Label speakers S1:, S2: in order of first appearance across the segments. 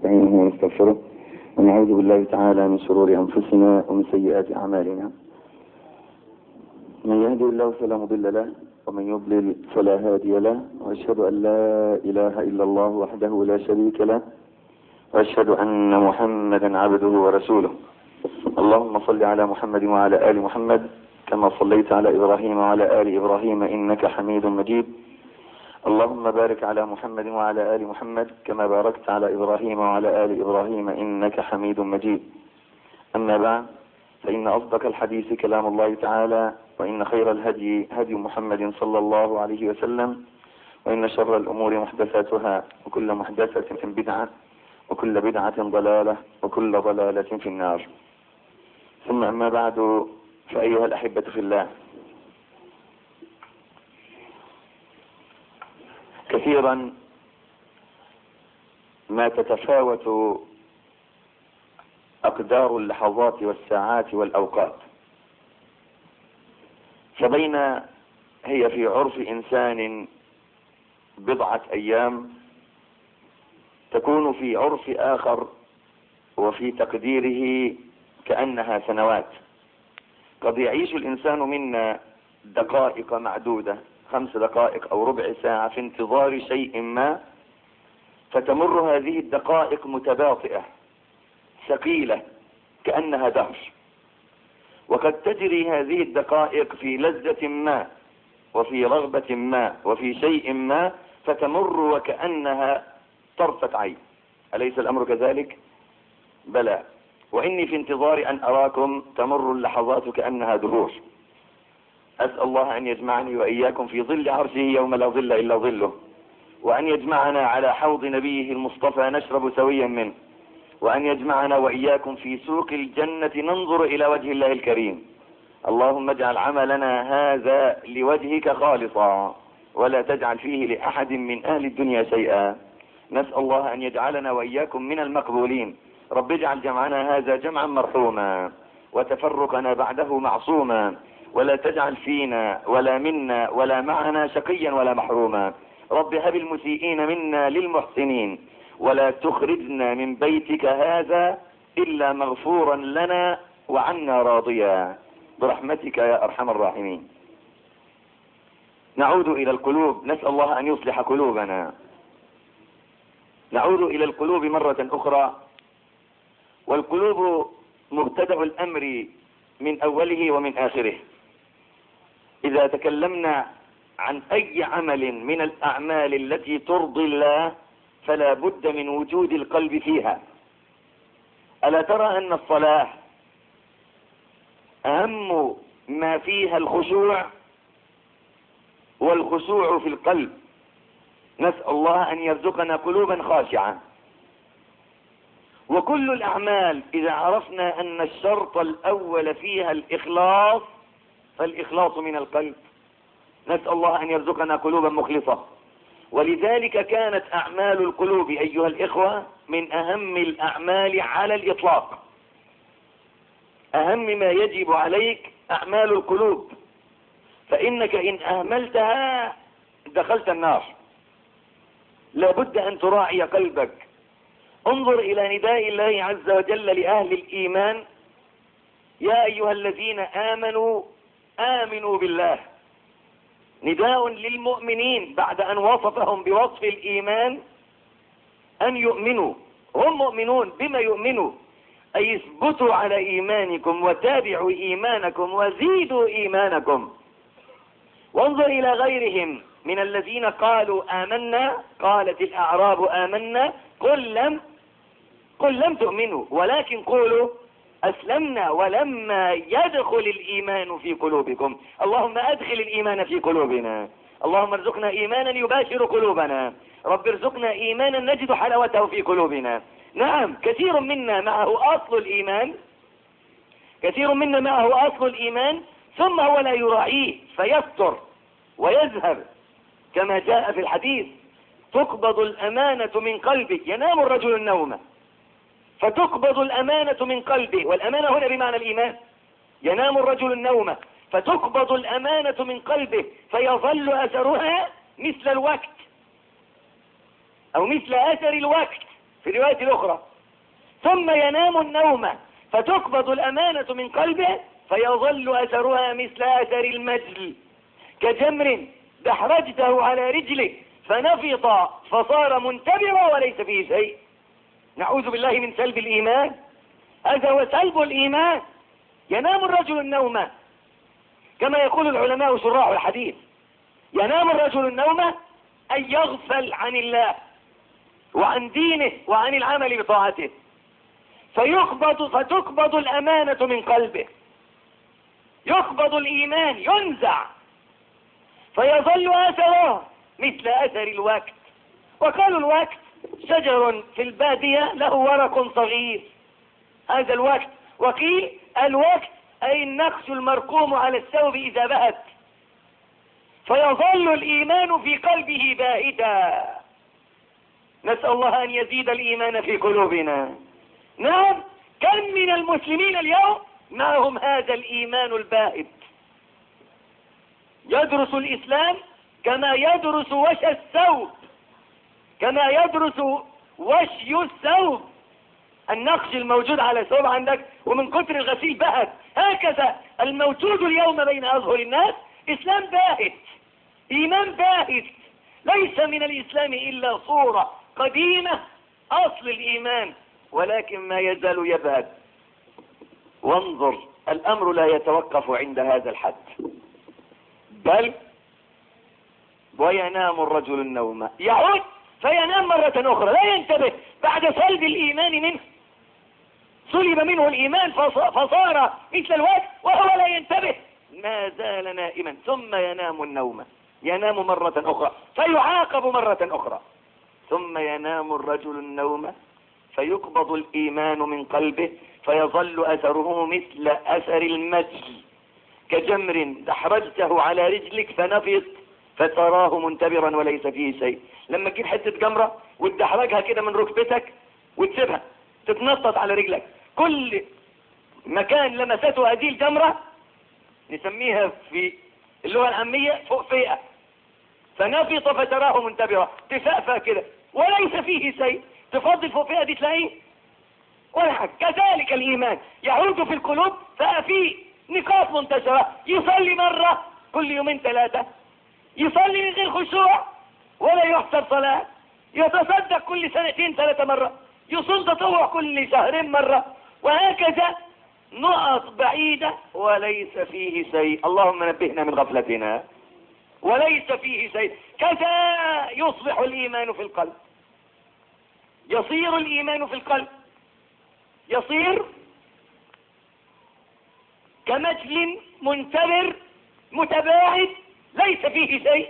S1: ونستعينه ونستغفره ونعوذ بالله تعالى من شرور أنفسنا ومن سيئات أعمالنا. من يهدي الله فلا مضل له ومن يضلل فلا هادي له، وأشهد أن لا إله إلا الله وحده لا شريك له، وأشهد أن محمدا عبده ورسوله. اللهم صل على محمد وعلى آل محمد كما صليت على إبراهيم وعلى آل إبراهيم إنك حميد مجيد. اللهم بارك على محمد وعلى آل محمد كما باركت على إبراهيم وعلى آل إبراهيم إنك حميد مجيد. أما بعد، فإن أصدق الحديث كلام الله تعالى، وإن خير الهدي هدي محمد صلى الله عليه وسلم، وإن شر الأمور محدثاتها، وكل محدثة بدعة، وكل بدعة ضلالة، وكل ضلالة في النار. ثم أما بعد، فأيها الأحبة في الله، كثيرا ما تتفاوت أقدار اللحظات والساعات والأوقات، فبين هي في عرف إنسان بضعة أيام، تكون في عرف آخر وفي تقديره كأنها سنوات. قد يعيش الإنسان منا دقائق معدودة، 5 دقائق أو ربع ساعة في انتظار شيء ما، فتمر هذه الدقائق متباطئة ثقيلة كأنها دهر. وقد تجري هذه الدقائق في لذة ما وفي رغبة ما وفي شيء ما، فتمر وكأنها طرفة عين. أليس الأمر كذلك؟ بلى. وإني في انتظار أن أراكم تمر اللحظات كأنها دهور. أسأل الله أن يجمعني وإياكم في ظل عرشه يوم لا ظل إلا ظله، وأن يجمعنا على حوض نبيه المصطفى نشرب سويا منه، وأن يجمعنا وإياكم في سوق الجنة ننظر إلى وجه الله الكريم. اللهم اجعل عملنا هذا لوجهك خالصا، ولا تجعل فيه لأحد من أهل الدنيا شيئا. نسأل الله أن يجعلنا وإياكم من المقبولين. رب اجعل جمعنا هذا جمعا مرحوما، وتفرقنا بعده معصوما، ولا تجعل فينا ولا منا ولا معنا شقيا ولا محروما. رب هب المسيئين منا للمحسنين، ولا تخرجنا من بيتك هذا إلا مغفورا لنا وعنا راضيا، برحمتك يا أرحم الراحمين. نعود إلى القلوب، نسأل الله أن يصلح قلوبنا. نعود إلى القلوب مرة أخرى، والقلوب مبتدأ الأمر من أوله ومن آخره. إذا تكلمنا عن أي عمل من الأعمال التي ترضي الله، فلا بد من وجود القلب فيها. ألا ترى أن الصلاة أهم ما فيها الخشوع، والخشوع في القلب. نسأل الله أن يرزقنا قلوبا خاشعة. وكل الأعمال إذا عرفنا أن الشرط الأول فيها الإخلاص، فالإخلاص من القلب. نسأل الله أن يرزقنا قلوبا مخلصة. ولذلك كانت أعمال القلوب أيها الإخوة من أهم الأعمال على الإطلاق. أهم ما يجب عليك أعمال القلوب، فإنك إن أهملتها دخلت النار. لابد أن تراعي قلبك. انظر إلى نداء الله عز وجل لأهل الإيمان: يا أيها الذين آمنوا آمنوا بالله. نداء للمؤمنين بعد أن وصفهم بوصف الإيمان أن يؤمنوا. هم مؤمنون. بما يؤمنوا؟ أي اثبتوا على إيمانكم وتابعوا إيمانكم وزيدوا إيمانكم. وانظر إلى غيرهم من الذين قالوا آمنا، قالت الأعراب آمنا، قل لم تؤمنوا ولكن قولوا أسلمنا ولما يدخل الإيمان في قلوبكم. اللهم أدخل الإيمان في قلوبنا. اللهم ارزقنا إيمانا يباشر قلوبنا. رب ارزقنا إيمانا نجد حلاوته في قلوبنا. نعم، كثير منا معه أصل الإيمان، كثير منا معه أصل الإيمان، ثم هو لا يراعيه فيستر ويذهب، كما جاء في الحديث: تقبض الأمانة من قلبه. ينام الرجل النوم فتقبض الأمانة من قلبه، والأمانة هنا بمعنى الإيمان. ينام الرجل النوم فتقبض الأمانة من قلبه فيظل أثرها مثل الوقت، أو مثل أثر الوقت.
S2: في الرواية الأخرى ثم ينام النوم فتقبض الأمانة من قلبه فيظل أثرها مثل أثر المجل كجمر دحرجته على رجله فنفط فصار منتبرا وليس فيه شيء. نعوذ بالله من سلب الإيمان، هذا هو سلب الإيمان. ينام الرجل النوم كما يقول العلماء شراح الحديث، ينام الرجل النوم أن يغفل عن الله وعن دينه وعن العمل بطاعته فتقبض الأمانة من قلبه، يقبض الإيمان ينزع فيظل أثره مثل أثر الوقت. وقالوا الوقت شجر في البادية له ورق صغير، هذا الوقت. وقيل الوقت أي النقش المرقوم على الثوب إذا بهت، فيظل الإيمان في قلبه باهتا. نسأل الله أن يزيد الإيمان في قلوبنا. نعم، كم من المسلمين اليوم معهم هذا الإيمان الباهت، يدرس الإسلام كما يدرس وشي الثوب، كما يدرس وشي الثوب، النقش الموجود على الثوب عندك ومن كتر الغسيل بهت. هكذا الموجود اليوم بين أظهر الناس إسلام باهت، إيمان باهت، ليس من الإسلام إلا صورة قديمة أصل الإيمان، ولكن ما يزال يبهت. وانظر، الأمر لا يتوقف عند هذا الحد، بل وينام الرجل النوم، يعود فينام مرة أخرى، لا ينتبه بعد سلب الإيمان منه، سلب منه الإيمان فصار مثل الوقت وهو لا ينتبه، ما زال نائما. ثم ينام النوم، ينام مرة أخرى فيعاقب مرة أخرى. ثم ينام الرجل النوم فيقبض الإيمان من قلبه فيظل أثره مثل أثر المجل كجمر دحرجته على رجلك فنفط فتراه منتبرا وليس فيه شيء. لما تجيب حتة جمرة وتدحرجها كده من ركبتك وتسيبها تتنطط على رجلك، كل مكان لمسته هذه الجمرة نسميها في اللغة العامية فؤفئة، فنفط فتراه منتبرا، تفأفأ كده وليس فيه شيء. تفضل فؤفئة دي تلاقيه ولا حاجة. كذلك الإيمان يعود في القلوب ففي نقاط منتشرة، يصلي مرة كل يومين ثلاثة، يصلي من غير خشوع ولا يحسب صلاة، يتصدق كل سنتين ثلاثة مرة، يصوم تطوع كل شهرين مرة، وهكذا نقط بعيدة وليس فيه شيء. اللهم نبهنا من غفلتنا. وليس فيه شيء. كذا يصبح الإيمان في القلب، يصير الإيمان في القلب، يصير كمجل منتبر متباعد ليس فيه شيء،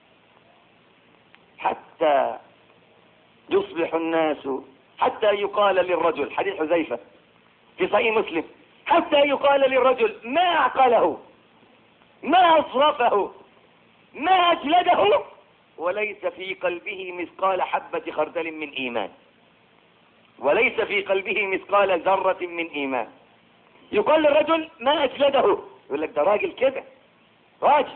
S2: حتى يصبح الناس، حتى يقال للرجل، حديث حذيفة في صحيح مسلم، حتى يقال للرجل ما أعقله ما أصرفه ما أجلده وليس في قلبه مثقال حبة خردل من إيمان، وليس في قلبه مثقال ذرة من إيمان. يقال للرجل ما أجلده، يقول لك ده راجل كده، راجل.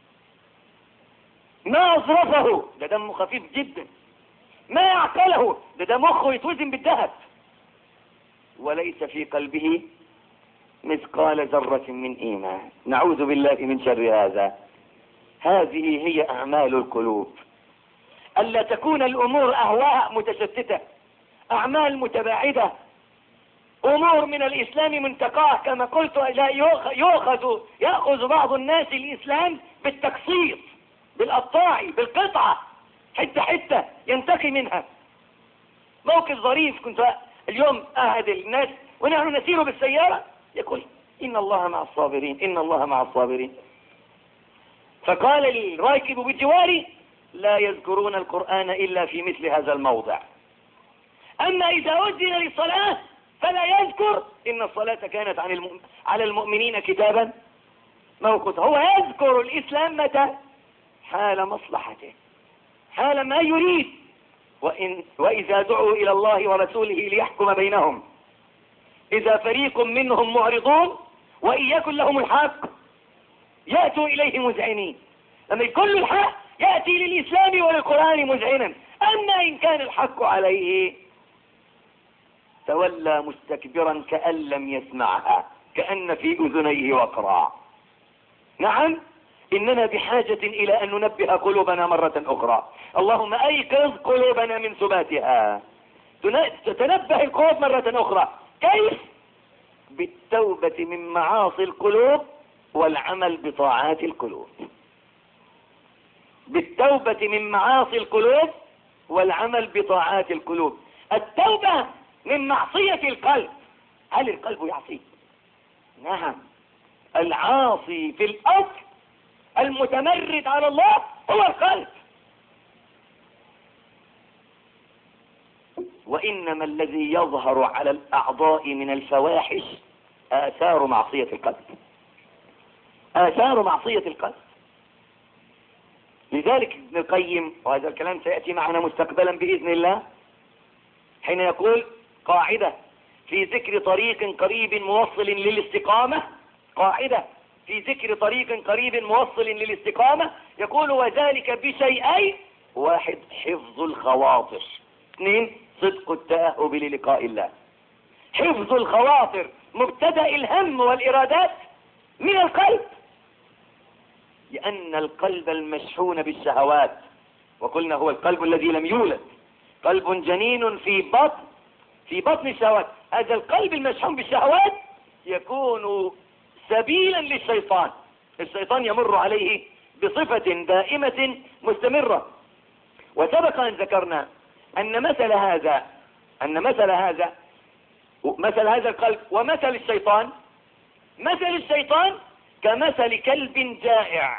S2: ما أصرفه، ده دمه خفيف جدا. ما أعقله، ده مخه يتوزن بالذهب. وليس في قلبه مثقال ذرة من إيمان. نعوذ بالله من شر هذا. هذه هي أعمال القلوب، ألا تكون الأمور أهواء متشتتة، أعمال متباعدة، أمور من الإسلام منتقاه. كما قلت لا يأخذ بعض الناس الإسلام بالتقصير، بالقطاع، بالقطعة، حتة حتة ينتقي منها. موقف ظريف، كنت اليوم أحد الناس ونحن نسير بالسيارة يقول إن الله مع الصابرين، إن الله مع الصابرين. فقال الراكب بجواري لا يذكرون القرآن إلا في مثل هذا الموضع، أما إذا أذن للصلاة فلا يذكر، إن الصلاة كانت على المؤمنين كتابا موقوتا. هو يذكر الإسلام متى؟ حال مصلحته، حال ما يريد. وإذا دعوا إلى الله ورسوله ليحكم بينهم إذا فريق منهم معرضون وإن يكن لهم الحق يأتوا إليه مذعنين. لما يكون له الحق يأتي للإسلام وللقرآن مذعنا. أما إن كان الحق عليه
S1: تولى مستكبرا كأن لم يسمعها، كأن في أذنيه وقرا. نعم، إننا بحاجة إلى أن ننبه قلوبنا مرة أخرى. اللهم أيقظ قلوبنا من سباتها. تتنبه القلوب مرة أخرى. كيف؟ بالتوبة من معاصي القلوب والعمل بطاعات القلوب. بالتوبة من معاصي القلوب والعمل بطاعات القلوب. التوبة من معصية القلب. هل القلب يعصي؟ نعم. العاصي في الأصل المتمرد على الله هو القلب. وإنما الذي يظهر على الأعضاء من الفواحش آثار معصية القلب. آثار معصية القلب. لذلك ابن القيم، وهذا الكلام سيأتي معنا مستقبلا بإذن الله، حين يقول قاعدة في ذكر طريق قريب موصل للاستقامة، قاعدة في ذكر طريق قريب موصل للاستقامة، يقول وذلك بشيئين: واحد، حفظ الخواطر. اثنين، صدق التأهب للقاء الله. حفظ الخواطر، مبتدأ الهم والإرادات من القلب، لأن القلب المشحون بالشهوات، وقلنا هو القلب الذي لم يولد، قلب جنين في بطن الشهوات. هذا القلب المشحون بالشهوات يكون سبيلا للشيطان. الشيطان يمر عليه بصفة دائمة مستمرة. وسبق أن ذكرنا أن مثل هذا القلب ومثل الشيطان، مثل الشيطان كمثل كلب جائع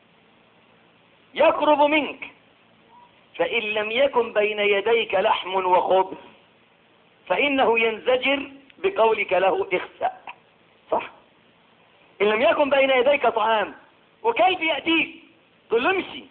S1: يقرب منك، فإن لم يكن بين يديك لحم وخبز فإنه ينزجر بقولك له اخسأ. صح؟ إن لم يكن بين يديك طعام وكلب يأتيك تقول له امشي،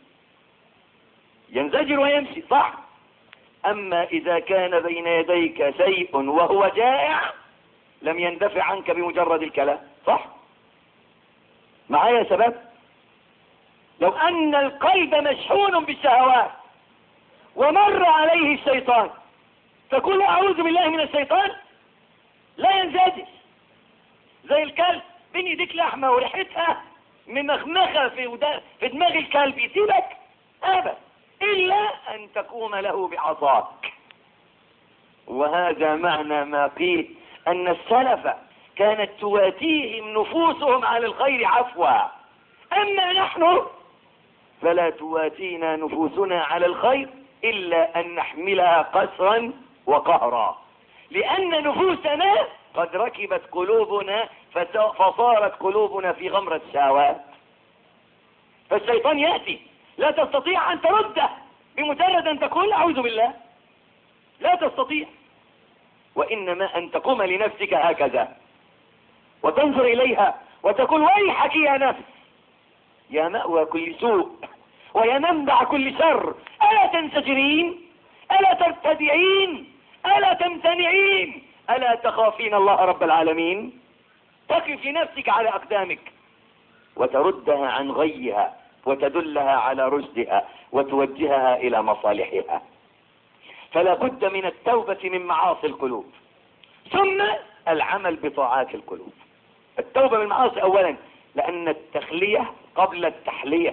S1: ينزجر ويمشي. صح؟ أما إذا كان بين يديك شيء وهو جائع لم يندفع عنك بمجرد الكلام. صح؟ معايا يا شباب؟ لو أن القلب مشحون بالشهوات ومر عليه الشيطان تقول أعوذ بالله من الشيطان، لا ينزجر زي الكلب، بين يديك لحمة وريحتها ممخمخة في دماغ الكلب، يسيبك أبدا إلا أن تقوم له بعصاك. وهذا معنى ما قيل أن السلف كانت تواتيهم نفوسهم على الخير عفوا، أما نحن فلا تواتينا نفوسنا على الخير إلا أن نحملها قسرا وقهرا، لأن نفوسنا قد ركبت قلوبنا فصارت قلوبنا في غمرة الشهوات. فالشيطان يأتي لا تستطيع أن ترده بمجرد أن تقول أعوذ بالله، لا تستطيع، وإنما أن تقوم لنفسك هكذا وتنظر إليها وتقول ويحك يا نفس، يا مأوى كل سوء ويا منبع كل شر، ألا تنسجرين؟ ألا ترتدعين؟ ألا تمتنعين؟ ألا تخافين الله رب العالمين؟ تقف لنفسك على أقدامك وتردها عن غيها وتدلها على رشدها وتوجهها إلى مصالحها. فلا بد من التوبة من معاصي القلوب، ثم العمل بطاعات القلوب. التوبة من المعاصي أولا، لأن التخلية قبل التحلية.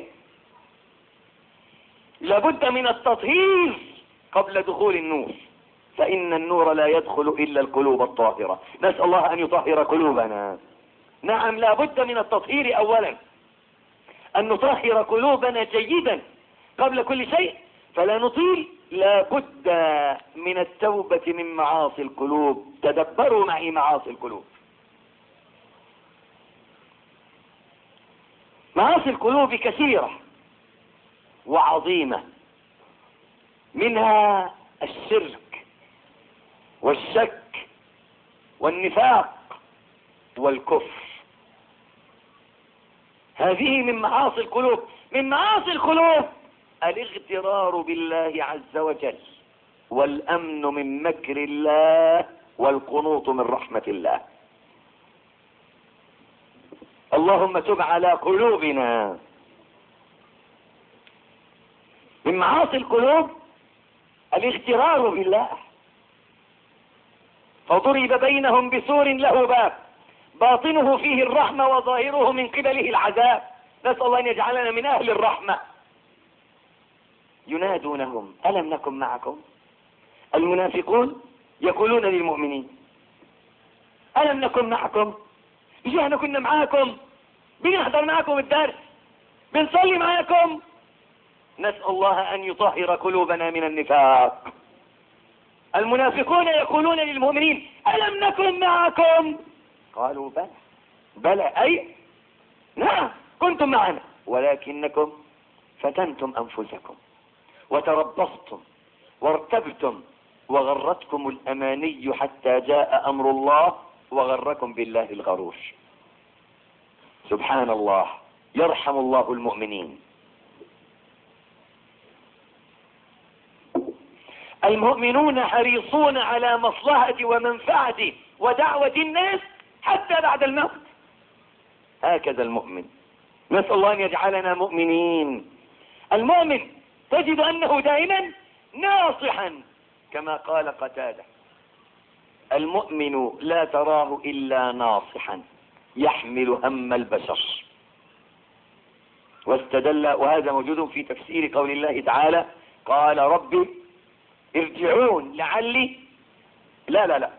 S1: لابد من التطهير قبل دخول النور، فإن النور لا يدخل إلا القلوب الطاهرة. نسأل الله أن يطهر قلوبنا. نعم، لابد من التطهير أولا، أن نطهر قلوبنا جيدا قبل كل شيء. فلا نطيل، لابد من التوبة من معاصي القلوب. تدبروا معي معاصي القلوب. معاصي القلوب كثيرة وعظيمة، منها الشرك والشك والنفاق والكفر. هذه من معاصي القلوب. من معاصي القلوب الاغترار بالله عز وجل، والأمن من مكر الله، والقنوط من رحمة الله. اللهم تب على قلوبنا. من معاصي القلوب الاغترار بالله،
S2: فضرب بينهم بسور له باب باطنه فيه الرحمة وظاهره من قبله العذاب. نسأل الله أن يجعلنا من أهل الرحمة. ينادونهم ألم نكن معكم؟ المنافقون يقولون للمؤمنين ألم نكن معكم؟ إيش احنا كنا معاكم، بنحضر معكم الدرس، بنصلي معاكم. نسأل الله أن يطهر قلوبنا من النفاق. المنافقون يقولون للمؤمنين ألم نكن معكم؟ قالوا بلى بلى، أي نعم كنتم معنا ولكنكم فتنتم أنفسكم وتربصتم وارتبتم وغرتكم الأماني حتى جاء أمر الله وغركم بالله الغرور. سبحان الله، يرحم الله المؤمنين. المؤمنون حريصون على مصلحة ومنفعة ودعوة الناس حتى بعد الموت. هكذا المؤمن. نسأل الله أن يجعلنا مؤمنين. المؤمن تجد أنه دائما ناصحا كما قال قتادة: المؤمن لا تراه إلا ناصحا يحمل هم البشر. واستدل، وهذا موجود في تفسير قول الله تعالى: قال ربي ارجعون لعلي لا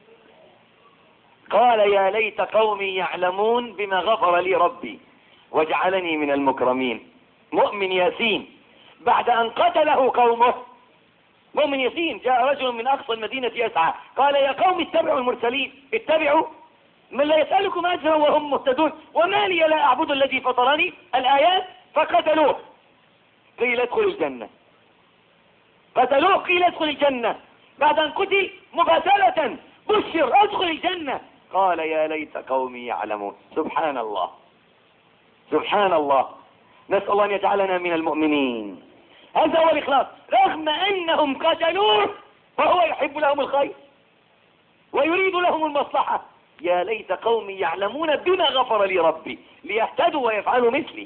S2: قال يا ليت قومي يعلمون بما غفر لي ربي وجعلني من المكرمين. مؤمن ياسين بعد أن قتله قومه، مؤمن ياسين جاء رجل من أقصى المدينة يسعى قال: يا قوم اتبعوا المرسلين، اتبعوا من لا يسألكم أجرا وهم مهتدون وما لي لا أعبد الذي فطرني. الآيات. فقتلوه قيل ادخل الجنة، قتلوه قيل ادخل الجنة. بعد أن قتل مباشرة بشر ادخل الجنة. قال يا ليت قومي يعلمون. سبحان الله سبحان الله. نسأل الله أن يجعلنا من المؤمنين. هذا هو الإخلاص. رغم أنهم قتلوه فهو يحب لهم الخير ويريد لهم المصلحة. يا ليت قومي يعلمون بما غفر لي ربي ليهتدوا ويفعلوا مثلي.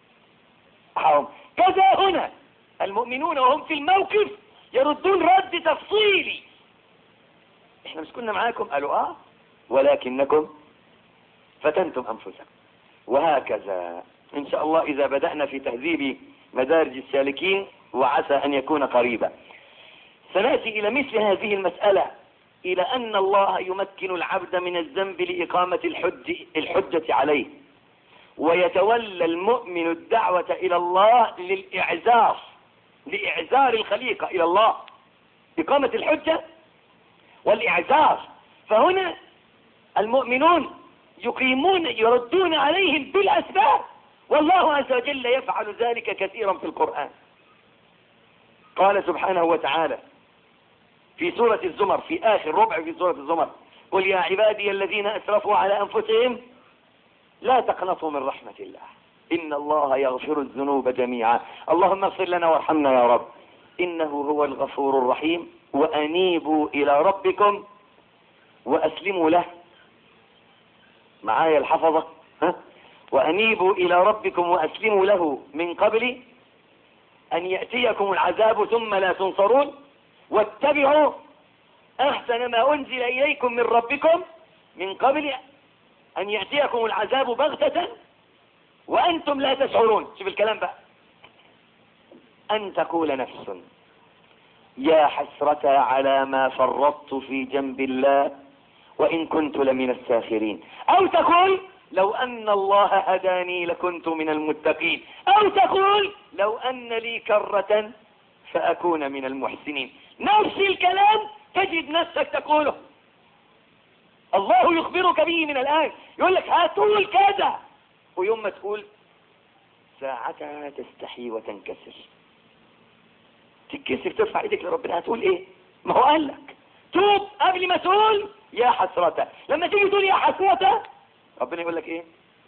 S2: كذا هنا المؤمنون وهم في الموقف يردون رد تفصيلي: احنا مش كنا معاكم؟ قالوا ولكنكم فتنتم أنفسكم. وهكذا إن شاء الله إذا بدأنا في تهذيب مدارج السالكين، وعسى أن يكون قريبا، سنأتي إلى مثل هذه المسألة، إلى أن الله يمكن العبد من الذنب لإقامة الحجة عليه، ويتولى المؤمن الدعوة إلى الله لإعذار الخليقة إلى الله، إقامة الحجة والإعذار. فهنا المؤمنون يردون عليهم بالأسباب، والله عز وجل يفعل ذلك كثيرا في القرآن. قال سبحانه وتعالى في سورة الزمر، في آخر ربع في سورة الزمر: قل يا عبادي الذين أسرفوا على أنفسهم لا تقنطوا من رحمة الله إن الله يغفر الذنوب جميعا. اللهم اغفر لنا وارحمنا يا رب إنه هو الغفور الرحيم. وأنيبوا إلى ربكم وأسلموا له. معايا الحفظة؟ وأنيبوا إلى ربكم وأسلموا له من قبل أن يأتيكم العذاب ثم لا تنصرون، واتبعوا أحسن ما أنزل إليكم من ربكم من قبل أن يأتيكم العذاب بغتة وأنتم لا تشعرون. شوف الكلام بقى: أن تقول نفس يا حسرة على ما فرطت في جنب الله وإن كنت لمن الساخرين، أو تقول لو أن الله هداني لكنت من المتقين، أو تقول لو أن لي كرة فأكون من المحسنين. نفس الكلام تجد نفسك تقوله، الله يخبرك به من الآن، يقول لك هتقول كذا، ويوم ما تقول ساعتها تستحي وتنكسر، تتكسر ترفع ايدك لربنا، هتقول ايه؟ ما هو قال لك توب قبل ما تقول يا حسرته. لما تيجي تقول يا حسرته ربنا يقول لك ايه؟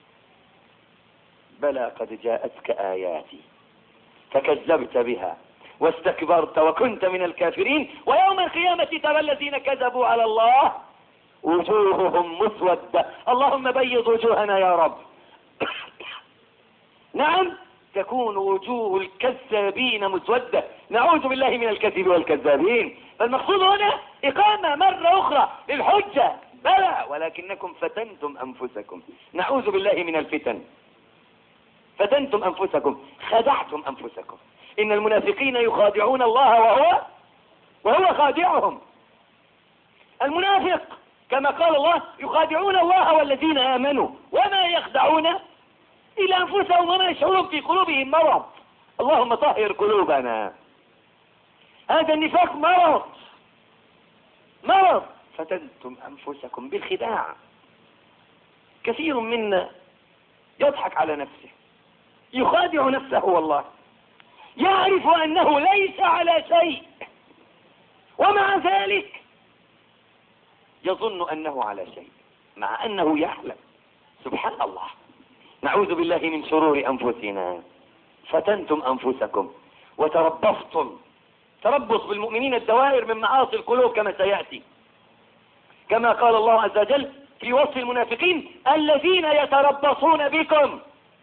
S2: بلى قد جاءتك آياتي فكذبت بها واستكبرت وكنت من الكافرين ويوم القيامة ترى الذين كذبوا على الله وجوههم مسودة. اللهم بيض وجوهنا يا رب. نعم تكون وجوه الكذابين مسودة. نعوذ بالله من الكذب والكذابين. فالمقصود هنا إقامة مرة أخرى للحجة، بلى ولكنكم فتنتم أنفسكم. نعوذ بالله من الفتن. فتنتم أنفسكم، خدعتم أنفسكم. إن المنافقين يخادعون الله وهو خادعهم. المنافق كما قال الله يخادعون الله والذين آمنوا وما يخدعون إلى أنفسهم وما يشعرون في قلوبهم مرض. اللهم طهر قلوبنا. هذا النفاق مرض. فتنتم أنفسكم بالخداع. كثير منا يضحك على نفسه، يخادع نفسه والله، يعرف أنه ليس على شيء ومع ذلك يظن أنه على شيء مع أنه يعلم. سبحان الله. نعوذ بالله من شرور أنفسنا. فتنتم أنفسكم وتربصتم. تربص بالمؤمنين الدوائر من معاصي القلوب كما سيأتي، كما قال الله عز وجل في وصف المنافقين الذين يتربصون بكم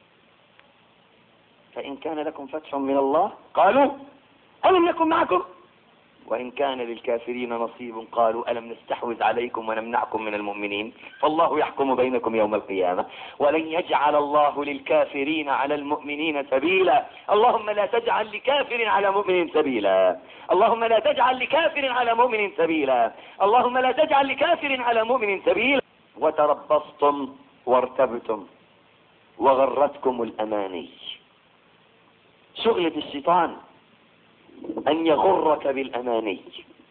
S2: فإن كان لكم فتح من الله قالوا ألم نكن معكم وإن كان للكافرين نصيب قالوا ألم نستحوذ عليكم ونمنعكم من المؤمنين فالله يحكم بينكم يوم القيامة ولن يجعل الله للكافرين على المؤمنين سبيلا. اللهم لا تجعل لكافر على مؤمن سبيلا. اللهم لا تجعل لكافر على مؤمن سبيلا. اللهم لا تجعل لكافر على مؤمن سبيلا. وتربصتم وارتبتم وغرتكم الأماني. شغلة الشيطان أن يغرك بالأماني.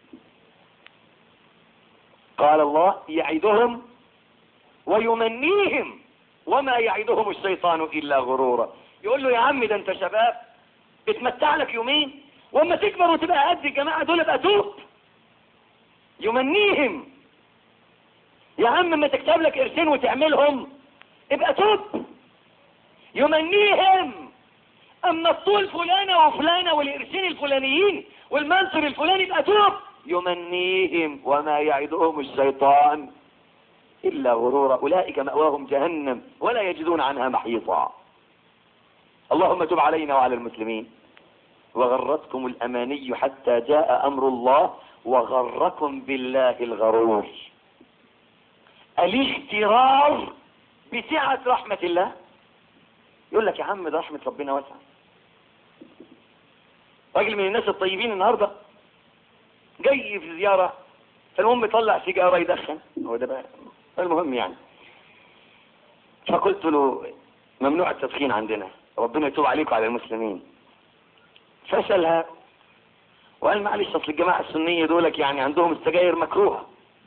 S2: قال الله يعدهم ويمنيهم وما يعدهم الشيطان إلا غرورا. يقول له يا عم ده انت شباب اتمتع لك يومين واما تكبر وتبقى قد الجماعة دول ابقى توب. يمنيهم. يا عم ما تكتب لك قرشين وتعملهم ابقى توب. يمنيهم. اما الطول فلانة وفلانة والقرشين الفلانيين والمنصب الفلاني يبقى توب. يمنيهم وما يعدهم الشيطان إلا غرورا. أولئك مأواهم جهنم ولا يجدون عنها محيطا. اللهم تب علينا وعلى المسلمين. وغرتكم الأماني حتى جاء أمر الله وغركم بالله الغرور. الاغترار بسعة رحمة الله. يقول لك يا عم ده رحمة ربنا واسعة. راجل من الناس الطيبين النهاردة جاي في زيارة فالمهم يطلع سيجارة يدخن. هو ده بقى المهم يعني. فقلت له ممنوع التدخين عندنا ربنا يتوب عليكم على المسلمين. فسألها وقال معلش اصل الجماعة السنية دولك يعني عندهم السجاير مكروهة.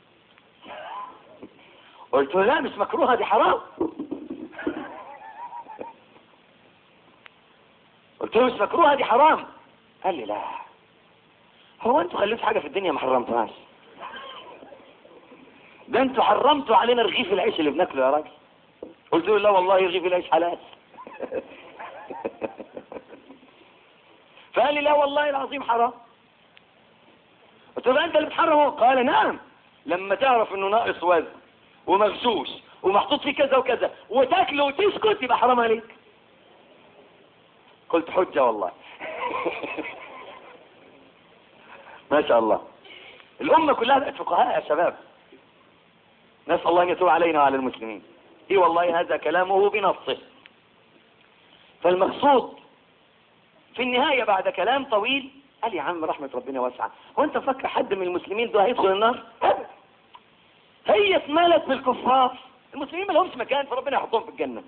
S2: قلت له لا مش مكروهة دي حرام. قلت له مش مكروهة دي حرام. قال لي لا هو انتوا خليتوا حاجة في الدنيا ما حرمتوهاش. ده انتوا حرمتوا علينا رغيف العيش اللي بناكله يا راجل. قلت له لا والله رغيف العيش حلال. فقال لي لا والله العظيم حرام. قلت له انت اللي بتحرمه. قال نعم لما تعرف انه ناقص وزن ومغشوش ومحطوط فيه كذا وكذا وتاكله وتسكت يبقى حرام عليك. قلت حجة والله. ما شاء الله. الأمة كلها بقت فقهاء يا شباب. نسأل الله أن يتوب علينا وعلى المسلمين. إيه والله هذا كلامه بنصه. فالمقصود في النهاية بعد كلام طويل قال يا عم رحمة ربنا واسعة. هو أنت فكر حد من المسلمين ده هيدخل النار؟ هي اتملت بالكفار. المسلمين ما لهمش مكان فربنا يحطهم في الجنة.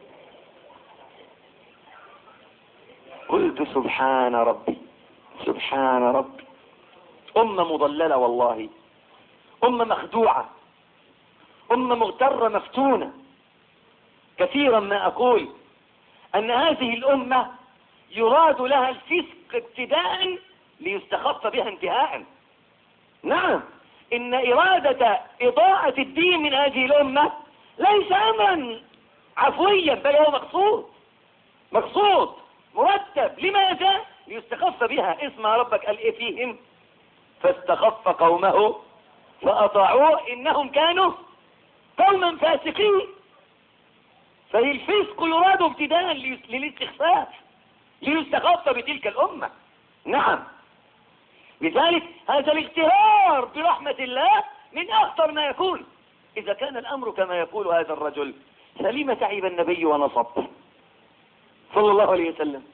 S2: قلت سبحان ربي سبحان ربي. أمة مضللة والله. أمة مخدوعة. أمة مغترة مفتونة. كثيرا ما أقول أن هذه الأمة يراد لها الفسق ابتداء ليستخف بها انتهاء. نعم إن إرادة إضاءة الدين من هذه الأمة ليس أمرا عفويا بل هو مقصود مرتب. لماذا؟ ليستخف بها. اسمع ربك قال إيه فيهم؟ فاستخف قومه فأطاعوه إنهم كانوا قوما فاسقين. فالفسق يراد ابتداء للاستخفاف ليستخف بتلك الأمة. نعم، لذلك هذا الاغترار برحمة الله من أخطر ما يكون. إذا كان الأمر كما يقول هذا الرجل، فلم تعب النبي ونصب صلى الله عليه وسلم؟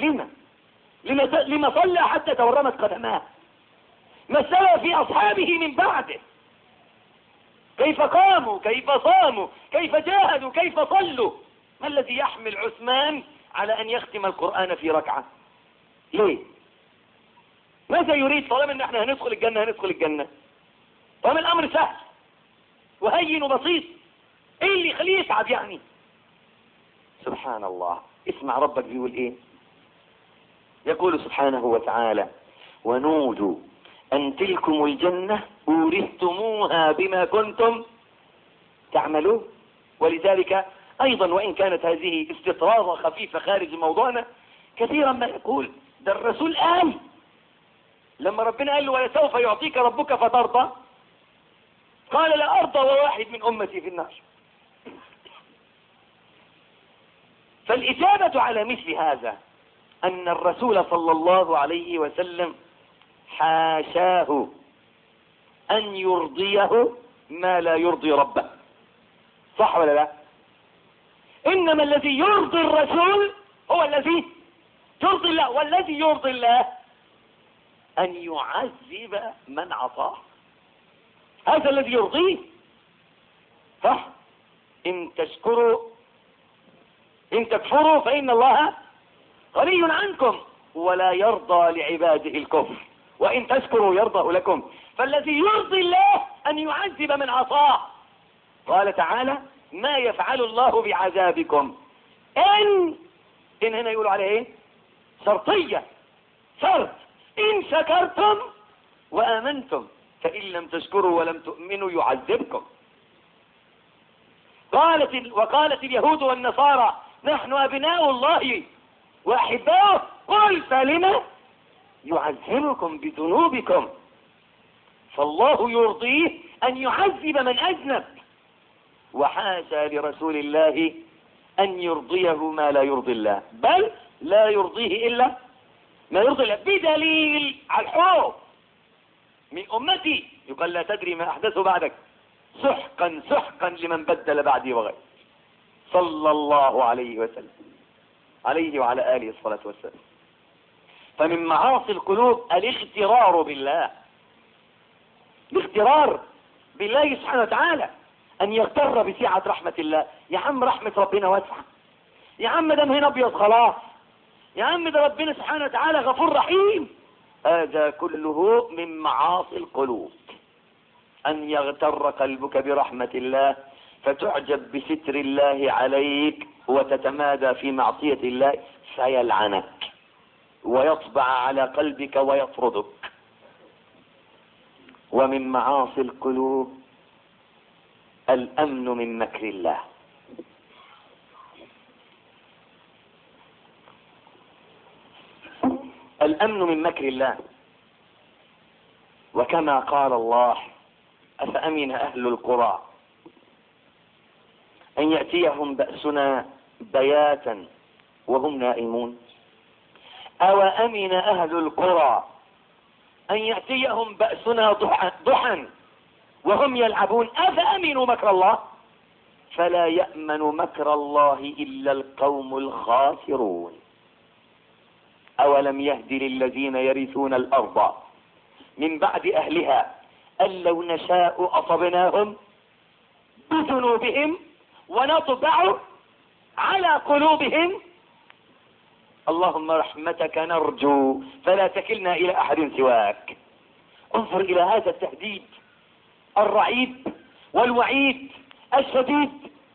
S2: لما صلى حتى تورمت قدماه؟ ما سوى في أصحابه من بعده؟ كيف قاموا، كيف صاموا، كيف جاهدوا، كيف صلوا؟ ما الذي يحمل عثمان على أن يختم القرآن في ركعة؟ ليه؟ ماذا يريد؟ طالما ان احنا هندخل الجنة. طالما الأمر سهل وهين وبسيط، ايه اللي يخليه يتعب يعني؟ سبحان الله. اسمع ربك بيقول ايه. يقول سبحانه وتعالى: ونودوا أن تلكم الجنة أورثتموها بما كنتم تعملون. ولذلك أيضا، وإن كانت هذه استطرادة خفيفة خارج موضوعنا، كثيرا ما يقول ده الرسول قال لما ربنا قال له: ولسوف يعطيك ربك فترضى، قال: لا أرضى وواحد من أمتي في النار. فالإجابة على مثل هذا أن الرسول صلى الله عليه وسلم حاشاه أن يرضيه ما لا يرضي ربه. صح ولا لا؟ إنما الذي يرضي الرسول هو الذي يرضي الله، والذي يرضي الله أن يعذب من عصاه. هذا الذي يرضيه. صح؟ إن تكفروا فإن الله غني عنكم ولا يرضى لعباده الكفر، وإن تشكروا يرضى لكم. فالذي يرضي الله أن يعذب من عصاه. قال تعالى: ما يفعل الله بعذابكم إن هنا يقولوا عليه ايه؟ شرطية، شرط. إن شكرتم وآمنتم فإن لم تشكروا ولم تؤمنوا يعذبكم. وقالت اليهود والنصارى: نحن أبناء الله وأحباؤه. قل فلم يعذبكم بذنوبكم. فالله يرضيه أن يعذب من أذنب، وحاشا لرسول الله أن يرضيه ما لا يرضي الله، بل لا يرضيه إلا ما يرضي الله، بدليل على الحوض من أمتي يقال: لا تدري ما أحدثه بعدك، سحقا سحقا لمن بدل بعدي وغير. صلى الله عليه وسلم، عليه وعلى آله الصلاة والسلام. فمن معاصي القلوب الاغترار بالله، الاغترار بالله سبحانه وتعالى، أن يغتر بسعة رحمة الله. يا عم رحمة ربنا واسعة، يا عم ده هنا أبيض خلاص، يا عم ده ربنا سبحانه وتعالى غفور رحيم. هذا كله من معاصي القلوب، أن يغتر قلبك برحمة الله فتعجب بستر الله عليك وتتمادى في معصية الله فيلعنك ويطبع على قلبك ويطردك. ومن معاصي القلوب الأمن من مكر الله. الأمن من مكر الله. وكما قال الله: أفأمن أهل القرى أن يأتيهم بأسنا بياتا وهم نائمون. أو أمن أهل القرى أن يأتيهم بأسنا ضحى وهم يلعبون. أفأمنوا مكر الله فلا يأمن مكر الله إلا القوم الخاسرون. أولم يهد للذين يرثون الأرض من بعد أهلها أن لو نشاء أصبناهم بذنوبهم ونطبع على قلوبهم. اللهم رحمتك نرجو فلا تكلنا إلى أحد سواك. انظر إلى هذا التهديد الرعيب والوعيد الشديد.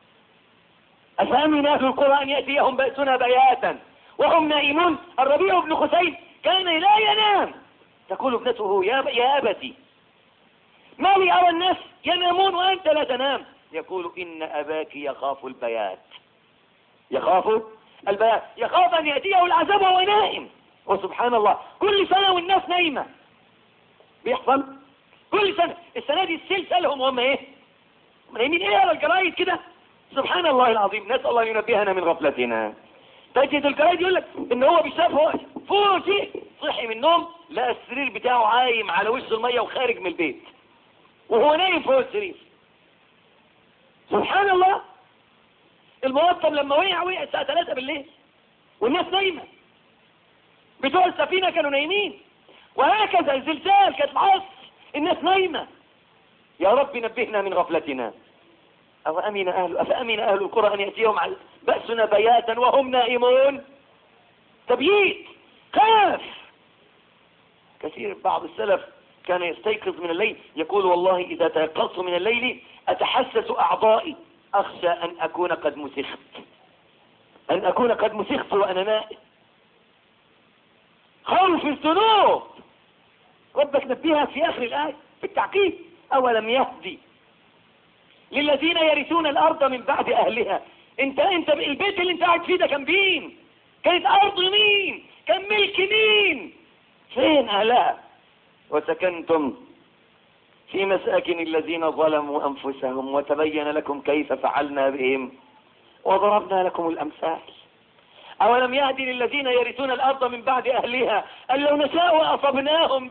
S2: أفأمن أهل القرى أن يأتيهم بأسنا بياتا وهم نائمون. الربيع بن خثيم كان لا ينام. تقول ابنته: يا أبتي ما لي أرى الناس ينامون وأنت لا تنام؟ يقول: إن أباك يخاف البيات، يخاف البيات، يخاف أن يأتيه العذاب وهو نائم. وسبحان الله، كل سنة والناس نايمة بيحصل كل سنة. السنة دي السلسلهم وهم ايه؟ نايمين ايه على الجرايد كده. سبحان الله العظيم. نسأل الله ينبهنا من غفلتنا. تجد الجرايد يقول لك ان هو بيشاف فوجئ صحي من النوم لقى السرير بتاعه عايم على وش الميه وخارج من البيت وهو نايم فوق السرير. سبحان الله. المقطم لما وقع الساعه 3 بالليل والناس نايمه، بتوع السفينه كانوا نايمين، وهكذا الزلزال كانت العصر الناس نايمه. يا رب نبهنا من غفلتنا. أفأمن أهل القرى أن يأتيهم بأسنا بياتا وهم نائمون. تبييت خاف. كثير بعض السلف كان يستيقظ من الليل يقول والله إذا تيقظت من الليل أتحسس أعضائي أخشى أن أكون قد مسخت وأنا نائم. خوف الذنوب. ربك نبهها في آخر الآية في التعقيب. أولم يهدي للذين يرثون الأرض من بعد أهلها. انت البيت اللي انت قاعد فيه ده كان مين؟ كانت أرض مين؟ كان ملك مين؟ فين أهلها؟ وسكنتم في مساكن الذين ظلموا أنفسهم وتبين لكم كيف فعلنا بهم وضربنا لكم الأمثال. أولم يهدي للذين يرثون الأرض من بعد أهلها أن لو نشاء أصبناهم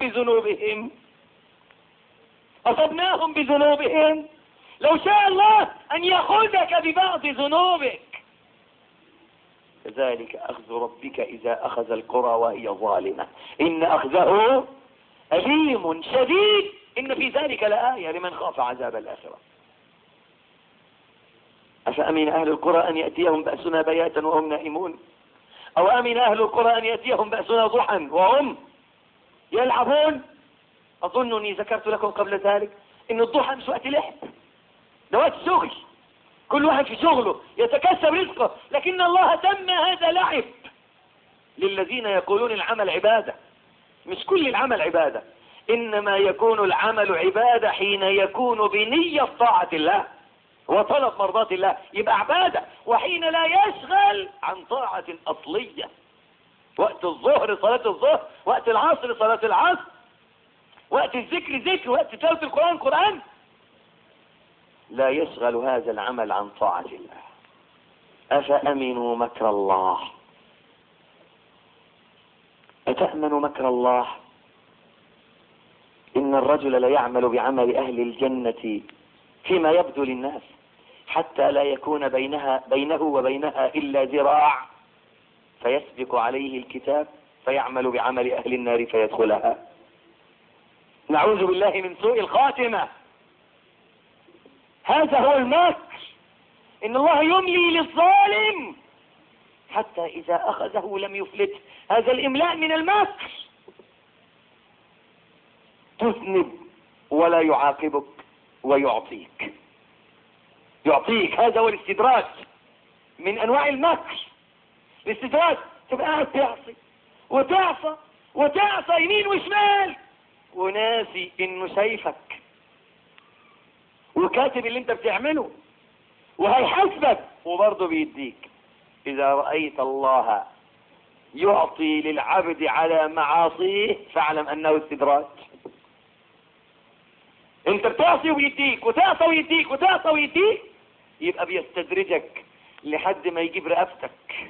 S2: بذنوبهم. لو شاء الله أن يأخذك ببعض ذنوبك. كذلك أخذ ربك إذا أخذ القرى وهي ظالمة إن أخذه أليم شديد إن في ذلك لآية لمن خاف عذاب الآخرة. أفأمن أهل القرى أن يأتيهم بأسنا بياتا وهم نائمون أو أمن أهل القرى أن يأتيهم بأسنا ضحى وهم يلعبون. أظنني ذكرت لكم قبل ذلك إن الضحى مش وقت لعب، ده وقت شغل. كل واحد في شغله يتكسب رزقه، لكن الله سمى هذا لعب للذين يقولون العمل عبادة. مش كل العمل عبادة، إنما يكون العمل عبادة حين يكون بنية طاعة الله وطلب مرضات الله يبقى عبادة، وحين لا يشغل عن طاعة أصلية. وقت الظهر صلاة الظهر، وقت العصر صلاة العصر، وقت الذكر ذكر، وقت تلاوة القرآن قرآن. لا يشغل هذا العمل عن طاعة الله. أفأمنوا مكر الله. أتأمن مكر الله؟ إن الرجل ليعمل بعمل أهل الجنة فيما يبدو للناس حتى لا يكون بينه وبينها إلا ذراع، فيسبق عليه الكتاب فيعمل بعمل أهل النار فيدخلها. نعوذ بالله من سوء الخاتمة. هذا هو المكر. إن الله يملي للظالم حتى إذا أخذه لم يفلته. هذا الإملاء من المكر. تذنب ولا يعاقبك ويعطيك. هذا هو الاستدراج من أنواع المكر. الاستدراج تبقى قاعد تعصى يمين وشمال وناسي إنه شايفك وكاتب اللي انت بتعمله وهيحاسبك وبرضه بيديك. إذا رأيت الله يعطي للعبد على معاصيه فاعلم أنه استدراج. انت بتعصي ويديك وتعصى ويديك يبقى بيستدرجك لحد ما يجيب رقبتك.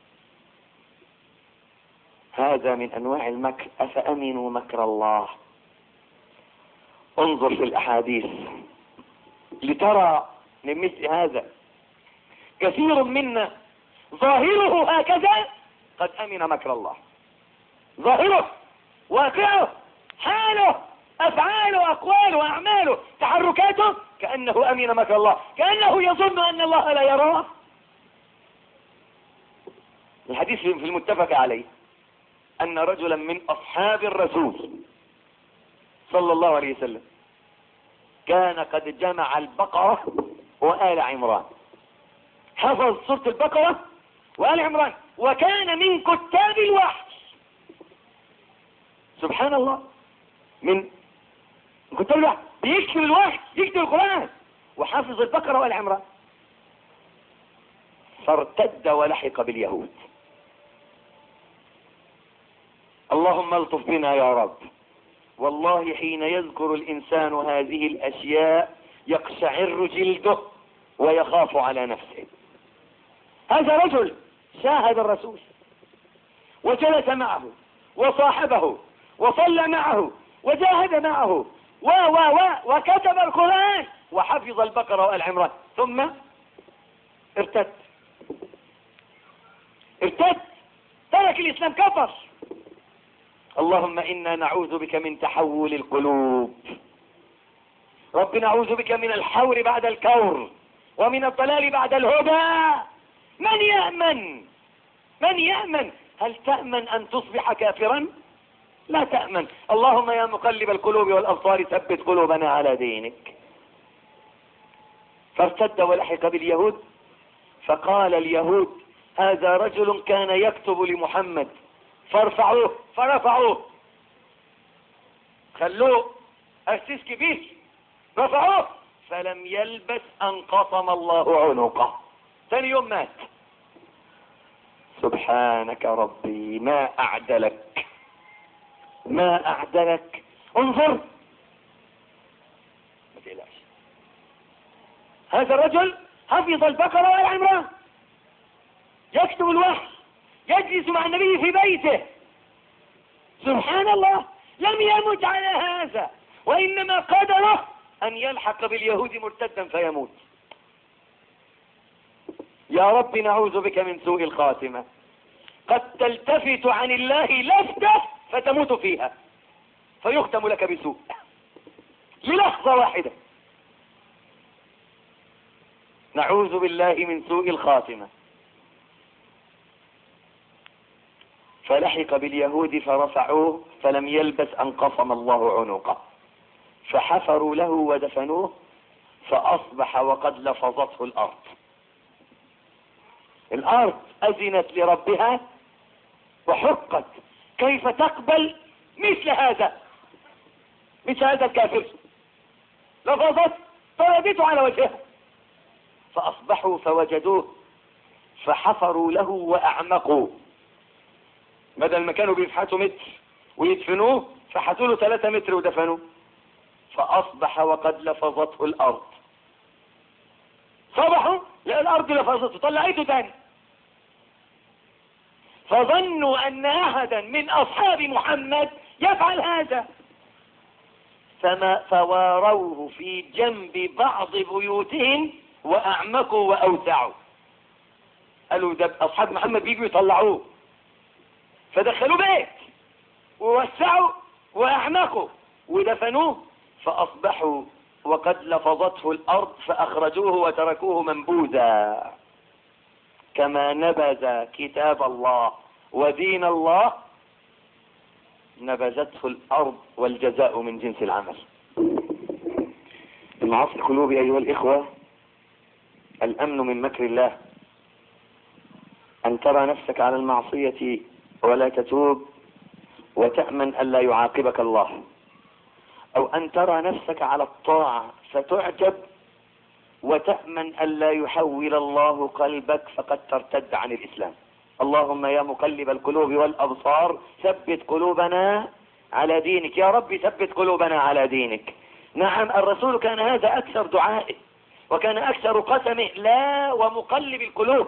S2: هذا من أنواع المكر. أفأمنوا مكر الله. انظر في الأحاديث لترى من مثل هذا. كثير منا ظاهره هكذا قد أمن مكر الله. ظاهره، واقعه، حاله، أفعاله، أقواله، أعماله، تحركاته كأنه أمن مكر الله، كأنه يظن أن الله لا يراه. الحديث في المتفق عليه أن رجلا من أصحاب الرسول صلى الله عليه وسلم كان قد جمع البقرة وآل عمران، حفظ سورة البقرة وآل عمران، وكان من كتاب الوحي. سبحان الله، من كتاب الوحي، بيكتب الوحي، يكتب القرآن، وحافظ البقرة وآل عمران. فارتد ولحق باليهود. اللهم الطف بنا يا رب. والله حين يذكر الإنسان هذه الأشياء يقشعر جلده ويخاف على نفسه. هذا رجل شاهد الرسول وجلس معه وصاحبه وصلى معه وجاهد معه وكتب القرآن وحفظ البقرة وآل عمران، ثم ارتد ترك الإسلام، كفر. اللهم إنا نعوذ بك من تحول القلوب. رب نعوذ بك من الحور بعد الكور ومن الضلال بعد الهدى. من يأمن؟ هل تأمن أن تصبح كافرا؟ لا تأمن. اللهم يا مقلب القلوب والأبصار ثبت قلوبنا على دينك. فارتد ولحق باليهود، فقال اليهود هذا رجل كان يكتب لمحمد فرفعوه، خلوه أسيس كبير، رفعوه، فلم يلبس أن قطم الله عنقه، ثاني يوم مات. سبحانك ربي، ما أعدلك. انظر، ما تقلقش، هذا الرجل حفظ البقرة وآل عمران، يكتب الوحي، يجلس مع النبي في بيته، سبحان الله، لم يمت على هذا، وإنما قدره أن يلحق باليهود مرتدا فيموت. يا رب نعوذ بك من سوء الخاتمة. قد تلتفت عن الله لفتة فتموت فيها، فيختم لك بسوء للحظة واحدة. نعوذ بالله من سوء الخاتمة. فلحق باليهود فرفعوه، فلم يلبس أن قصم الله عنقه، فحفروا له ودفنوه، فأصبح وقد لفظته الأرض أذنت لربها وحقت. كيف تقبل مثل هذا الكافر؟ لفظت طردته على وجهها، فأصبحوا فوجدوه، فحفروا له وأعمقوا، بدل ما كانوا بيفحتوا متر ويدفنوه فحتوا له 3 متر ودفنوه، فأصبح وقد لفظته الأرض. صبحوا لقى الأرض لفظته، طلعته تاني، فظنوا أن أحدا من أصحاب محمد يفعل هذا، فواروه في جنب بعض بيوتهم وأعمقوا وأوسعوا. قالوا ده أصحاب محمد بيجوا يطلعوه، فدخلوا بيت ووسعوا وأعمقوا ودفنوه، فأصبحوا وقد لفظته الأرض، فأخرجوه وتركوه منبوذا. كما نبذ كتاب الله ودين الله نبذته الأرض، والجزاء من جنس العمل. المعاصي القلوب أيها الإخوة الأمن من مكر الله. أن ترى نفسك على المعصية ولا تتوب وتأمن ألا يعاقبك الله، أو أن ترى نفسك على الطاعة فتعجب وتأمن ألا يحول الله قلبك فقد ترتد عن الإسلام. اللهم يا مقلب القلوب والأبصار ثبت قلوبنا على دينك. يا رب ثبت قلوبنا على دينك. نعم، الرسول كان هذا أكثر دعائه وكان أكثر قسمه، لا ومقلب القلوب.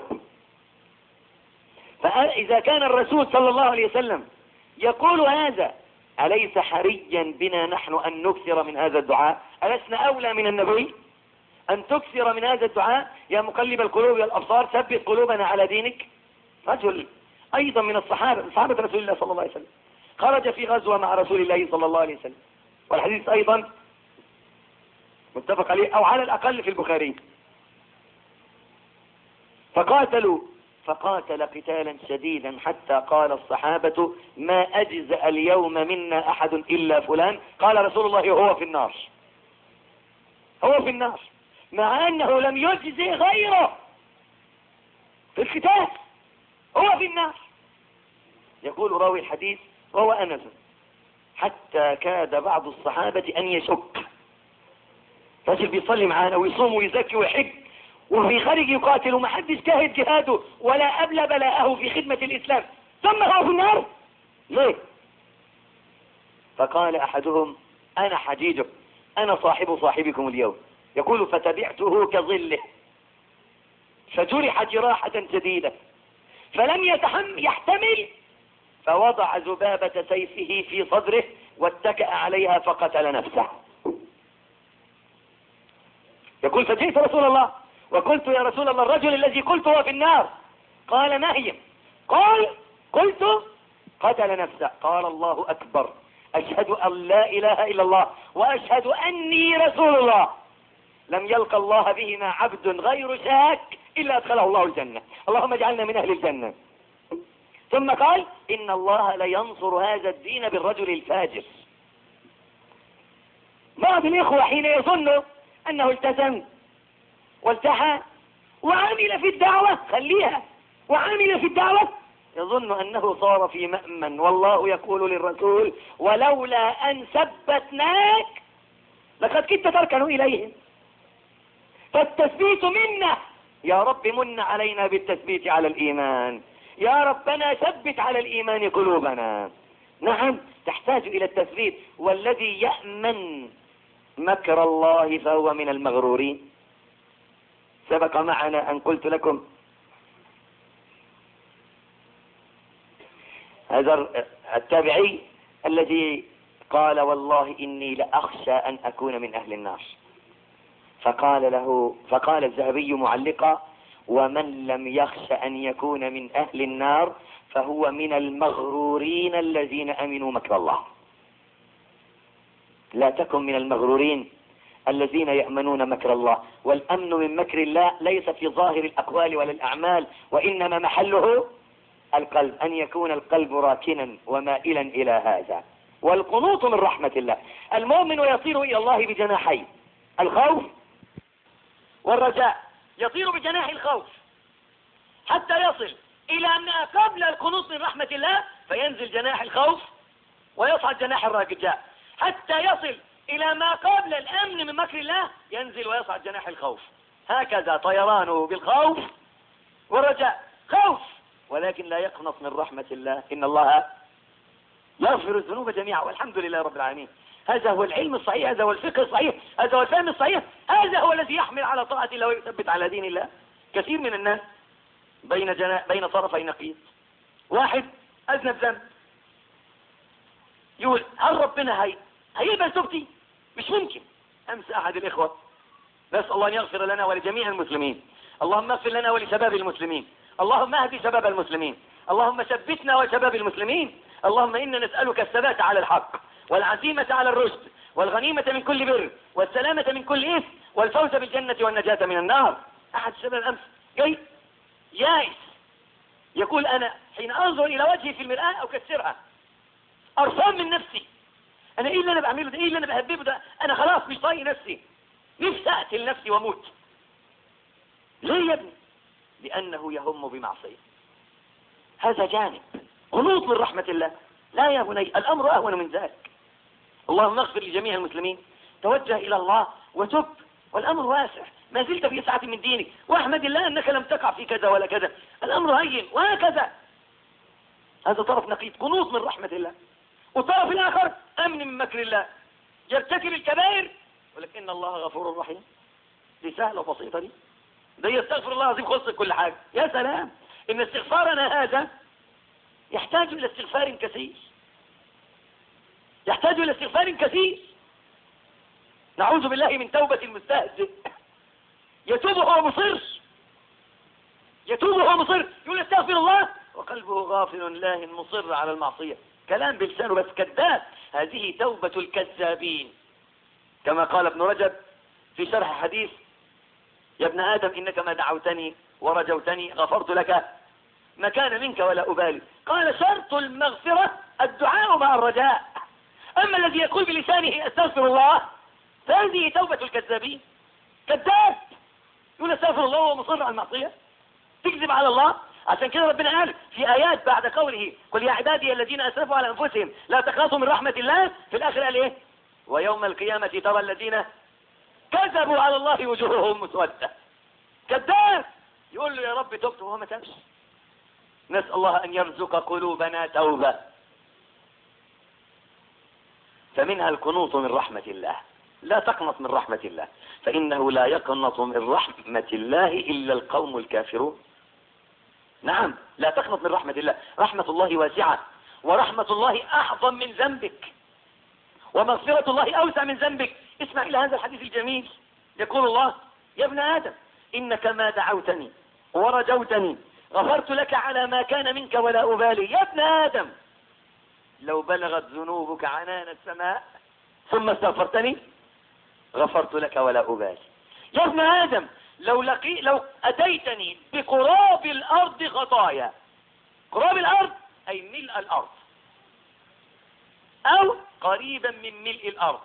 S2: فإذا كان الرسول صلى الله عليه وسلم يقول هذا، أليس حريا بنا نحن أن نكثر من هذا الدعاء؟ ألسنا أولى من النبي أن تكثر من هذا الدعاء؟ يا مقلب القلوب والأبصار ثبت قلوبنا على دينك. رجل أيضا من صحابة رسول الله صلى الله عليه وسلم خرج في غزوة مع رسول الله صلى الله عليه وسلم، والحديث أيضا متفق عليه أو على الأقل في البخاري. فقاتل قتالا شديدا حتى قال الصحابة ما أجزأ اليوم منا أحد إلا فلان. قال رسول الله هو في النار، مع أنه لم يجزئ غيره في القتال، هو في النار. يقول راوي الحديث وهو أنس حتى كاد بعض الصحابة أن يشك، رجل بيصلي معانا ويصوم ويزكي ويحج وفي خارج يقاتل وما حدش جاهد جهاده ولا أبلى بلاءه في خدمة الإسلام، ثم هو في النار ليه؟ فقال أحدهم أنا حجيجه، أنا صاحبكم اليوم. يقول فتبعته كظله، فجرح جراحة شديدة، فلم يحتمل، فوضع ذبابة سيفه في صدره واتكأ عليها فقتل نفسه. يقول فجئت رسول الله وقلت يا رسول الله الرجل الذي قلت هو في النار، قال ما هي؟ قلت قتل نفسه. قال الله أكبر، أشهد أن لا إله إلا الله وأشهد أني رسول الله. لم يلقى الله بهما عبد غير شاك إلا أدخله الله الجنة. اللهم اجعلنا من أهل الجنة. ثم قال إن الله لينصر هذا الدين بالرجل الفاجر. بعض الإخوة حين يظن أنه التزم والتحى وعمل في الدعوة، خليها، وعمل في الدعوة، يظن أنه صار في مأمن. والله يقول للرسول ولولا أن ثبتناك لقد كدت تركن إليهم. فالتثبيت منا، يا رب من علينا بالتثبيت على الإيمان، يا ربنا ثبت على الإيمان قلوبنا. نعم تحتاج إلى التثبيت. والذي يأمن مكر الله فهو من المغرورين. سبق معنا أن قلت لكم هذا التابعي الذي قال والله إني لأخشى أن أكون من أهل النار، فقال الذهبي معلقا ومن لم يخشى أن يكون من أهل النار فهو من المغرورين الذين أمنوا مكر الله. لا تكن من المغرورين الذين يأمنون مكر الله. والأمن من مكر الله ليس في ظاهر الأقوال ولا الأعمال، وإنما محله القلب، أن يكون القلب راكنا ومائلا إلى هذا. والقنوط من رحمة الله. المؤمن يطير إلى الله بجناحين، الخوف والرجاء. يطير بجناح الخوف حتى يصل إلى ما قبل القنوط من رحمة الله، فينزل جناح الخوف ويصعد جناح الرجاء، حتى يصل إلى ما قبل الأمن من مكر الله، ينزل ويصعد جناح الخوف. هكذا طيرانه بالخوف والرجاء. خوف ولكن لا يقنط من رحمة الله، إن الله يغفر الذنوب جميعا والحمد لله رب العالمين. هذا هو العلم الصحيح، هذا هو الفقه الصحيح، هذا هو الفهم الصحيح، هذا هو الذي يحمل على طاعة الله ويثبت على دين الله. كثير من الناس بين طرفي نقيض. واحد أذنب ذنب يقول هل ربنا هيقبل توبتي؟ مش ممكن. أمس أحد الإخوة، نسأل الله أن يغفر لنا ولجميع المسلمين، اللهم اغفر لنا ولشباب المسلمين، اللهم اهدي شباب المسلمين، اللهم ثبتنا وشباب المسلمين، اللهم إنا نسألك الثبات على الحق والعزيمة على الرشد والغنيمة من كل بر والسلامة من كل إثم والفوز بالجنة والنجاة من النار. أحد الشباب أمس جاي يائس يقول أنا حين أنظر إلى وجهي في المرآة أكسرها، أرفان من نفسي، أنا إيه اللي أنا بعمله ده؟ إيه اللي أنا بهببه ده؟ أنا خلاص مش طايق نفسي، نفسي أقتل نفسي وأموت. ليه يا ابني؟ لأنه يهم بمعصية. هذا جانب قنوط من رحمة الله. لا يا بني، الأمر أهون من ذلك. اللهم اغفر لجميع المسلمين، توجه إلى الله وتب، والأمر واسع، ما زلت في سعة من دينك، واحمد الله أنك لم تقع في كذا ولا كذا، الأمر هين، وهكذا. هذا طرف نقيض، قنوط من رحمة الله. والطرف الآخر أمن من مكر الله، يرتكب الكبائر ولكن الله غفور رحيم. دي سهلة وبسيطة دي، ده يستغفر الله العظيم خلص كل حاجة. يا سلام، إن استغفارنا هذا يحتاج إلى استغفار كثير، يحتاج إلى استغفار كثير. نعوذ بالله من توبة المستهزئ، يتوب وهو مصر، يتوب وهو مصر، يقول استغفر الله وقلبه غافل لاه مصر على المعصية، كلام بلسانه بس كذاب. هذه توبة الكذابين، كما قال ابن رجب في شرح حديث يا ابن آدم إنك ما دعوتني ورجوتني غفرت لك ما كان منك ولا أبالي. قال شرط المغفرة الدعاء مع الرجاء، أما الذي يقول بلسانه استغفر الله فهذه توبة الكذابين. كذاب يقول استغفر الله وهو مصر على المعصية، تكذب على الله. عشان كده ربنا قال في آيات بعد قوله قل يا عبادي الذين أسرفوا على أنفسهم لا تقنطوا من رحمة الله، في الآخر قال إيه؟ ويوم القيامة ترى الذين كذبوا على الله وجوههم مسودة. كذاب يقول له يا رب تبت وهو ما تبش. نسأل الله أن يرزق قلوبنا توبة. فمنها القنوط من رحمة الله، لا تقنط من رحمة الله، فإنه لا يقنط من رحمة الله إلا القوم الكافرون. نعم، لا تقنط من رحمة الله، رحمة الله واسعة، ورحمة الله أعظم من ذنبك، ومغفرة الله أوسع من ذنبك. اسمع إلى هذا الحديث الجميل. يقول الله: يا ابن آدم إنك ما دعوتني ورجوتني غفرت لك على ما كان منك ولا أبالي. يا ابن آدم لو بلغت ذنوبك عنان السماء ثم استغفرتني غفرت لك ولا أبالي. يا ابن آدم لو أتيتني بقراب الأرض خطايا، قراب الأرض أي ملء الأرض أو قريبا من ملء الأرض،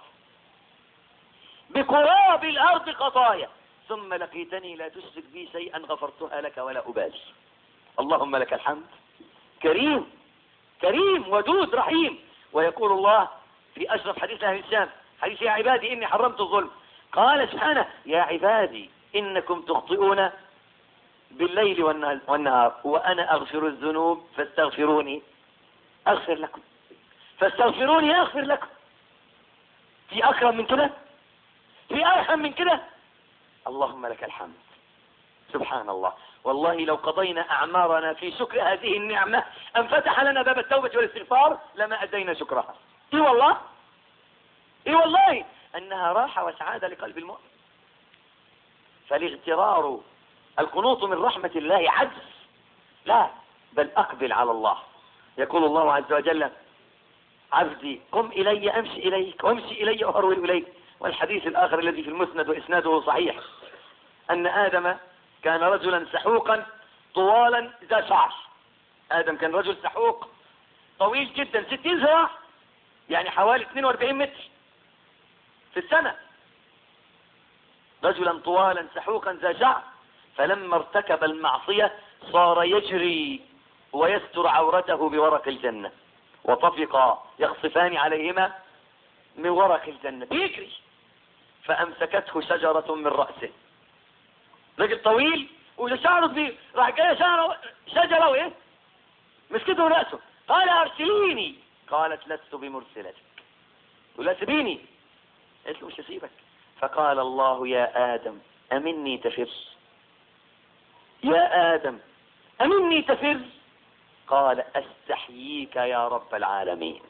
S2: بقراب الأرض خطايا ثم لقيتني لا تشرك بي شيئا غفرتها لك ولا أبالي. اللهم لك الحمد. كريم كريم ودود رحيم. ويقول الله في أشرف حديث أهل الشام، حديث: يا عبادي إني حرمت الظلم. قال سبحانه: يا عبادي إنكم تخطئون بالليل والنهار وأنا أغفر الذنوب فاستغفروني أغفر لكم، فاستغفروني أغفر لكم. في أكرم من كده؟ في أرحم من كده؟ اللهم لك الحمد. سبحان الله. والله لو قضينا أعمارنا في شكر هذه النعمة أن فتح لنا باب التوبة والاستغفار لما أدينا شكرها. إيه والله، إيه والله أنها راحة وسعادة لقلب المؤمن. فالاغترار، القنوط من رحمة الله عجز، لا، بل أقبل على الله. يقول الله عز وجل: عبدي قم إلي أمشي إليك وامشي إلي أهرول إليك. والحديث الآخر الذي في المسند وإسناده صحيح أن آدم كان رجلا سحوقا طوالا ذا شعر. آدم كان رجل سحوق طويل جدا، 60 ذراع، يعني حوالي 42 متر في السنة، رجلا طوالا سحوقا ذا شعر. فلما ارتكب المعصية صار يجري ويستر عورته بورق الجنة، وطفقا يخصفان عليهما من ورق الجنة، بيجري. فأمسكته شجرة من رأسه، رجل طويل وشعره كبير، راح جاي شجرة وإيه مسكته من رأسه. قال: أرسليني. قالت: لست بمرسلتك. ولا سبيني. قالت له: مش هسيبك. فقال الله: يا آدم أمني تفر، يا آدم أمني تفر. قال: أستحييك يا رب العالمين،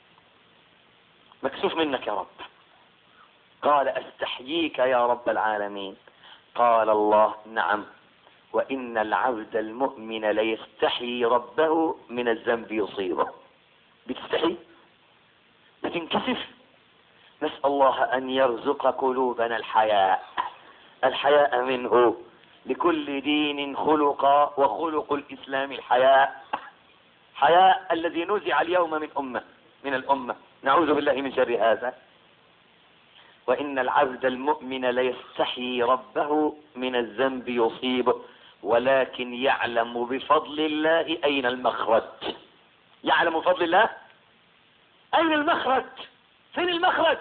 S2: مكسوف منك يا رب. قال: أستحييك يا رب العالمين. قال الله: نعم، وإن العبد المؤمن ليستحي ربه من الذنب يصيبه. بتستحي؟ بتنكسف؟ نسأل الله أن يرزق قلوبنا الحياء، الحياء منه. لكل دين خلق، وخلق الإسلام الحياء. حياء الذي نزع اليوم من الأمة، نعوذ بالله من شر هذا. وإن العبد المؤمن ليستحي ربه من الذنب يصيبه، ولكن يعلم بفضل الله أين المخرج. يعلم بفضل الله أين المخرج. فين المخرج؟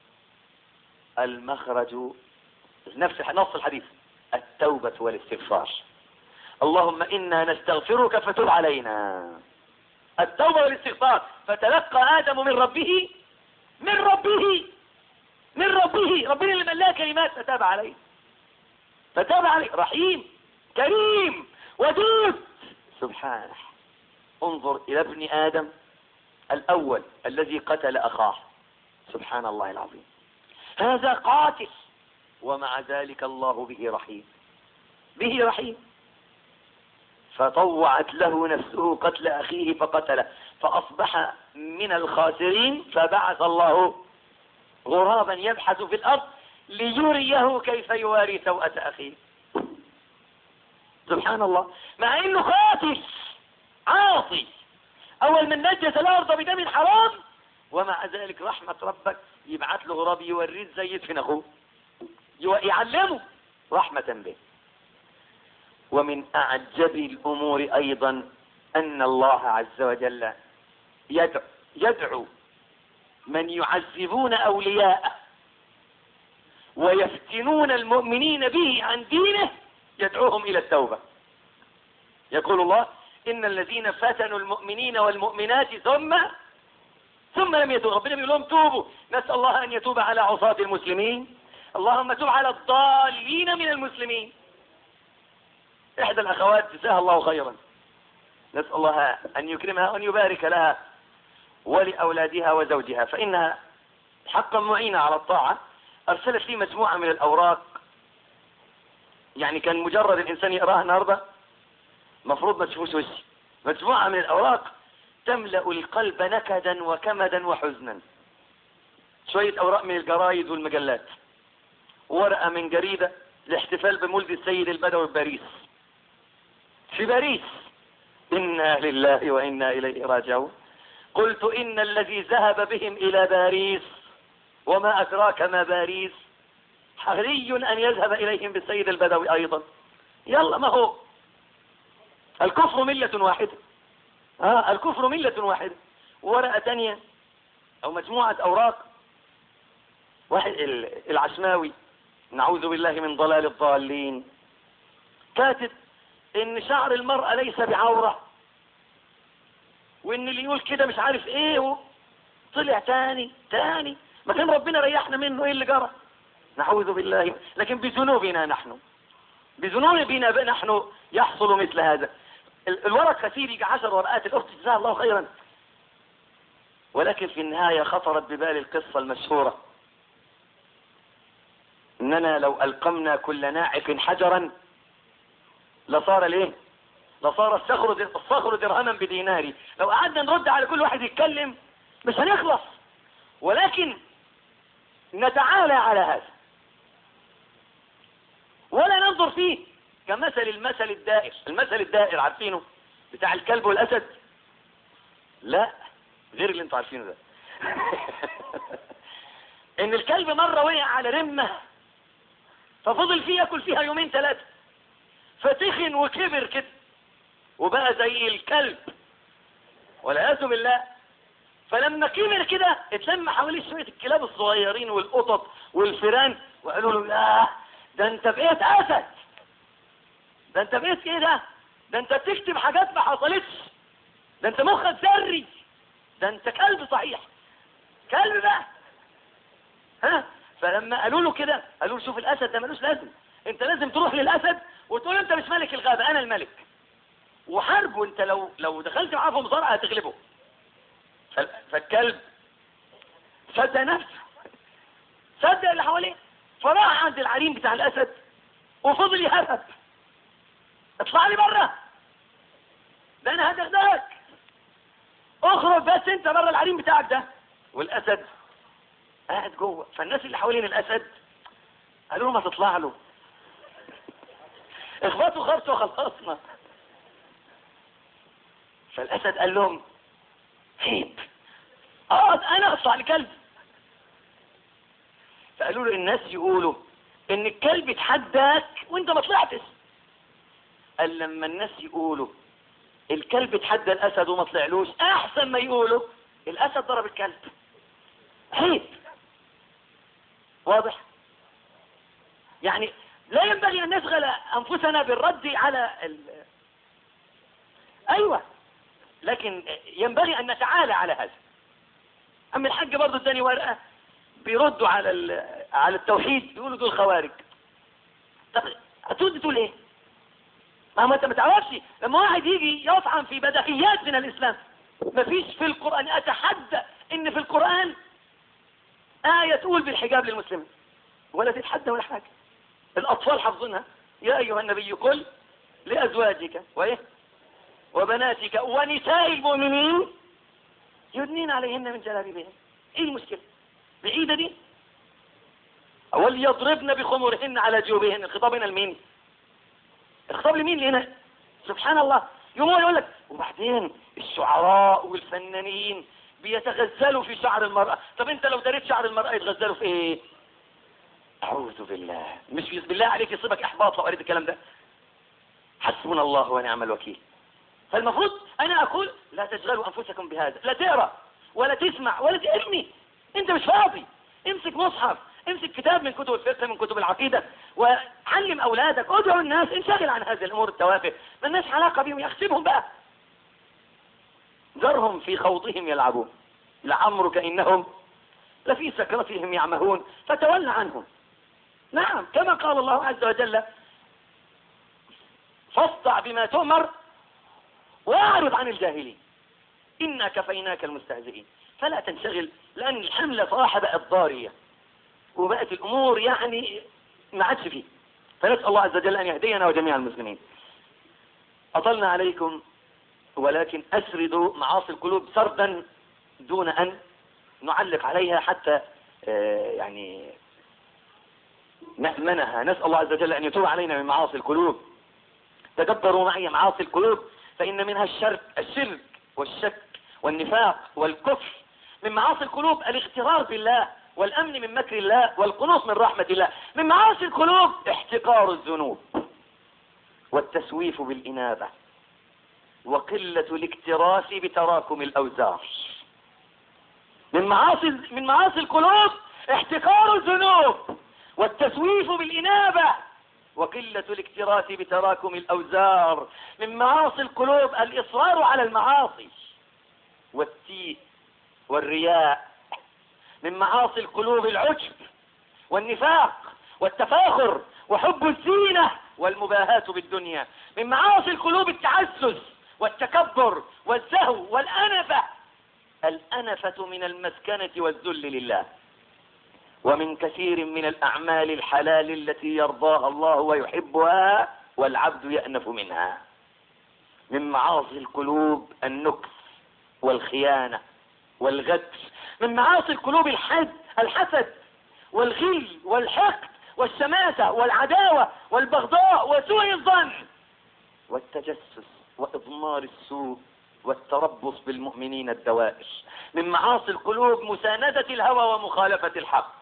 S2: المخرج نفس نص الحديث: التوبة والاستغفار. اللهم إنا نستغفرك فتب علينا. التوبة والاستغفار. فتلقى آدم من ربه ربنا اللي ملاه كلمات فتاب عليه، رحيم كريم ودود سبحانه. انظر إلى ابن آدم الأول الذي قتل أخاه، سبحان الله العظيم، هذا قاتل ومع ذلك الله به رحيم. فطوعت له نفسه قتل أخيه فقتله، فأصبح من الخاسرين. فبعث الله غرابا يبحث في الأرض ليريه كيف يواري سوءة أخيه. سبحان الله، مع انه قاتل عاصي، اول من نجس الارض بدم حرام، ومع ذلك رحمة ربك يبعث له غراب يوريه ازاي يدفن اخوه، يعلمه رحمة به. ومن اعجب الامور ايضا ان الله عز وجل يدعو من يعذبون اولياءه ويفتنون المؤمنين به عن دينه، يدعوهم الى التوبة. يقول الله: ان الذين فتنوا المؤمنين والمؤمنات ثم لم يتوبوا. ربنا بيقول لهم توبوا. نسأل الله ان يتوب على عصاة المسلمين. اللهم تب على الضالين من المسلمين. احدى الاخوات جزاها الله خيرا نسأل الله أن يكرمها وأن يبارك لها ولأولادها وزوجها، فإنها حقا معينة على الطاعة. أرسلت لي مجموعة من الأوراق، يعني كان مجرد الإنسان يقراها النهاردة مفروض ما تشوفوش وشي. مجموعة من الأوراق تملأ القلب نكدا وكمدا وحزنا. شوية أوراق من الجرايد والمجلات، ورقة من جريدة لاحتفال بمولد السيد البدوي بباريس، في باريس. إنا لله وإنا إليه راجعون. قلت إن الذي ذهب بهم إلى باريس وما أدراك ما باريس حري أن يذهب إليهم بالسيد البدوي أيضا. يلا، ما هو الكفر ملة واحدة. الكفر ملة واحدة. ورقة تانية أو مجموعة أوراق، واحد العشماوي نعوذ بالله من ضلال الضالين كاتب إن شعر المرأة ليس بعورة، وإن اللي يقول كده مش عارف إيه، طلع تاني ما كان ربنا ريحنا منه. إيه اللي جرى؟ نعوذ بالله. لكن بذنوبنا نحن يحصل مثل هذا. الورق كثير، يجي 10 ورقات. الأخت جزاها الله خيرا. ولكن في النهاية خطرت ببالي القصة المشهورة إننا لو ألقمنا كل ناعق حجرا لصار ليه؟ لصار الصخر درهما بديناري. لو قعدنا نرد على كل واحد يتكلم مش هنخلص. ولكن نتعالى على هذا ولا ننظر فيه المثل الدائر عارفينه بتاع الكلب والأسد؟ لا، غير اللي انتوا عارفينه ده. ان الكلب مرة وقع على رمة ففضل فيه ياكل فيها 2 3 فتخن وكبر كده وبقى زي الكلب والعياذ بالله. فلما كبر كده اتلم حواليه شوية الكلاب الصغيرين والقطط والفيران وقالوا له لا، ده انت بقيت اسد، ده انت بقيت ايه ده انت بتكتب حاجات ما حصلتش، ده انت مخك ذري، ده انت كلب صحيح، كلب بقى. فلما قالوا له كده قالوا له شوف الاسد ده ملوش لازم، انت لازم تروح للاسد وتقول انت مش ملك الغابة، انا الملك، وحاربه. انت لو دخلت معاه في مصارعة هتغلبه. فالكلب صدق نفسه، صدق اللي حواليه، فراح عند العرين بتاع الاسد وفضل يهرب. اطلع لي بره، ده انا هدغدغك، اخرج بس انت بره العرين بتاعك ده. والاسد قاعد جوه. فالناس اللي حوالين الاسد قالوا له ما تطلع له، اخبطوا خبطوا وخلصنا. فالاسد قال لهم عيب، انا اطلع لكلب. فقالوا له الناس يقولوا ان الكلب اتحداك وانت ما طلعتش. قال لما الناس يقولوا الكلب اتحدى الاسد وما طلعلوش احسن ما يقولوا الاسد ضرب الكلب. عيب. واضح؟ يعني لا ينبغي ان نشغل انفسنا بالرد على ايوه، لكن ينبغي ان نتعالى على هذا. اما الحاج برضه اداني ورقه بيردوا على التوحيد، بيقولوا دول خوارج. طب هتقول تقول ايه؟ ما انت ما تعرفش. لما واحد يجي يطعن في بديهيات من الاسلام، مفيش في القران، اتحدى ان في القران آية تقول بالحجاب للمسلمين، ولا تتحدى ولا حاجة. الأطفال حافظينها. يا أيها النبي قل لأزواجك وبناتك ونساء المؤمنين يدنين عليهن من جلابيبهن. ايه المشكلة؟ بعيدة دي. وليضربن بخمرهن على جيوبهن. الخطاب هنا لمين؟ الخطاب لمين هنا؟ سبحان الله. يوم يقول لك وبعدين الشعراء والفنانين بيتغزلوا في شعر المرأة. طب انت لو دريت شعر المرأة يتغزلوا في ايه؟ اعوذ بالله. مش بالله عليك يصيبك احباط لو قريت الكلام ده. حسبنا الله ونعم الوكيل. فالمفروض انا اقول لا تشغلوا انفسكم بهذا، لا تقرا ولا تسمع ولا ترمي. انت مش فاضي، امسك مصحف، امسك كتاب من كتب الفقه، من كتب العقيدة، وعلم اولادك، ادعو الناس، انشغل عن هذه الامور التوافه، ما لناش علاقة بهم، يحسبهم بقى، ذرهم في خوضهم يلعبون لعمرك انهم لفي سكرتهم يعمهون فتول عنهم. نعم، كما قال الله عز وجل فاصدع بما تؤمر واعرض عن الجاهلين إنا كفيناك المستهزئين. فلا تنشغل، لأن الحملة صراحة بقت ضارية وبقت الأمور يعني ما عادش فيه. فنسأل الله عز وجل أن يهدينا وجميع المسلمين. أطلنا عليكم، ولكن أسرد معاصي القلوب سردا دون أن نعلق عليها حتى يعني نأمنها. نسأل الله عز وجل أن يتوب علينا من معاصي القلوب. تدبروا معي معاصي القلوب، فإن منها الشرك والشك والنفاق والكفر. من معاصي القلوب الاغترار بالله والأمن من مكر الله والقنوط من رحمة الله. من معاصي القلوب احتقار الذنوب والتسويف بالإنابة وقلة الاكتراث بتراكم الأوزار. من معاصي القلوب احتقار الذنوب والتسويف بالإنابة وقلة الاكتراث بتراكم الأوزار. من معاصي القلوب الإصرار على المعاصي والتيه والرياء. من معاصي القلوب العجب والنفاق والتفاخر وحب الزينة والمباهاة بالدنيا. من معاصي القلوب التعزز والتكبر والزهو والأنفة. الأنفة من المسكنة والذل لله. ومن كثير من الأعمال الحلال التي يرضاها الله ويحبها والعبد يأنف منها. من معاصي القلوب النكث والخيانة والغدر. من معاصي القلوب الحسد والغل والحقد والشماتة والعداوة والبغضاء وسوء الظن والتجسس وإضمار السوء والتربص بالمؤمنين الدوائر. من معاصي القلوب مساندة الهوى ومخالفة الحق.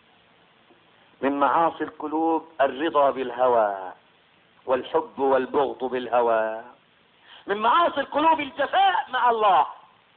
S2: من معاصي القلوب الرضا بالهوى والحب والبغض بالهوى. من معاصي القلوب الجفاء مع الله.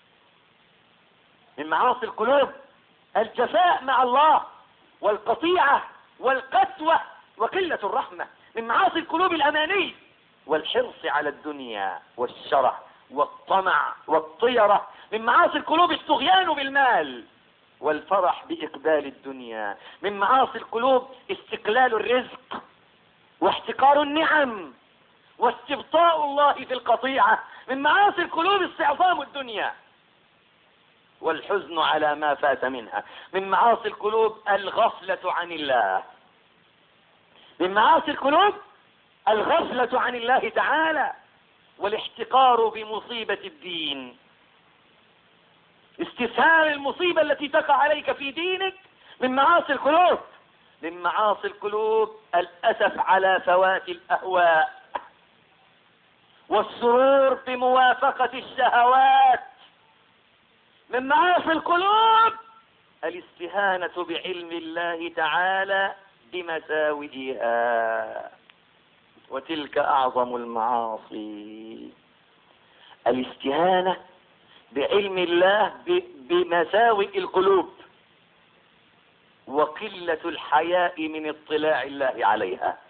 S2: من معاصي القلوب الجفاء مع الله والقطيعة والقسوة وقلة الرحمة. من معاصي القلوب الأماني والحرص على الدنيا والشرع والطمع والطيرة. من معاصي القلوب الطغيان بالمال والفرح بإقبال الدنيا. من معاصي القلوب استقلال الرزق واحتقار النعم واستبطاء الله في القطيعة. من معاصي القلوب استعظام الدنيا والحزن على ما فات منها. من معاصي القلوب الغفلة عن الله. من معاصي القلوب الغفلة عن الله تعالى والاحتقار بمصيبة الدين. استسهال المصيبة التي تقع عليك في دينك من معاصي القلوب. من معاصي القلوب الأسف على فوات الأهواء والسرور بموافقة الشهوات. من معاصي القلوب الاستهانة بعلم الله تعالى بمساوئها، وتلك أعظم المعاصي. الاستهانة بعلم الله بمساوئ القلوب وقلة الحياء من اطلاع الله عليها.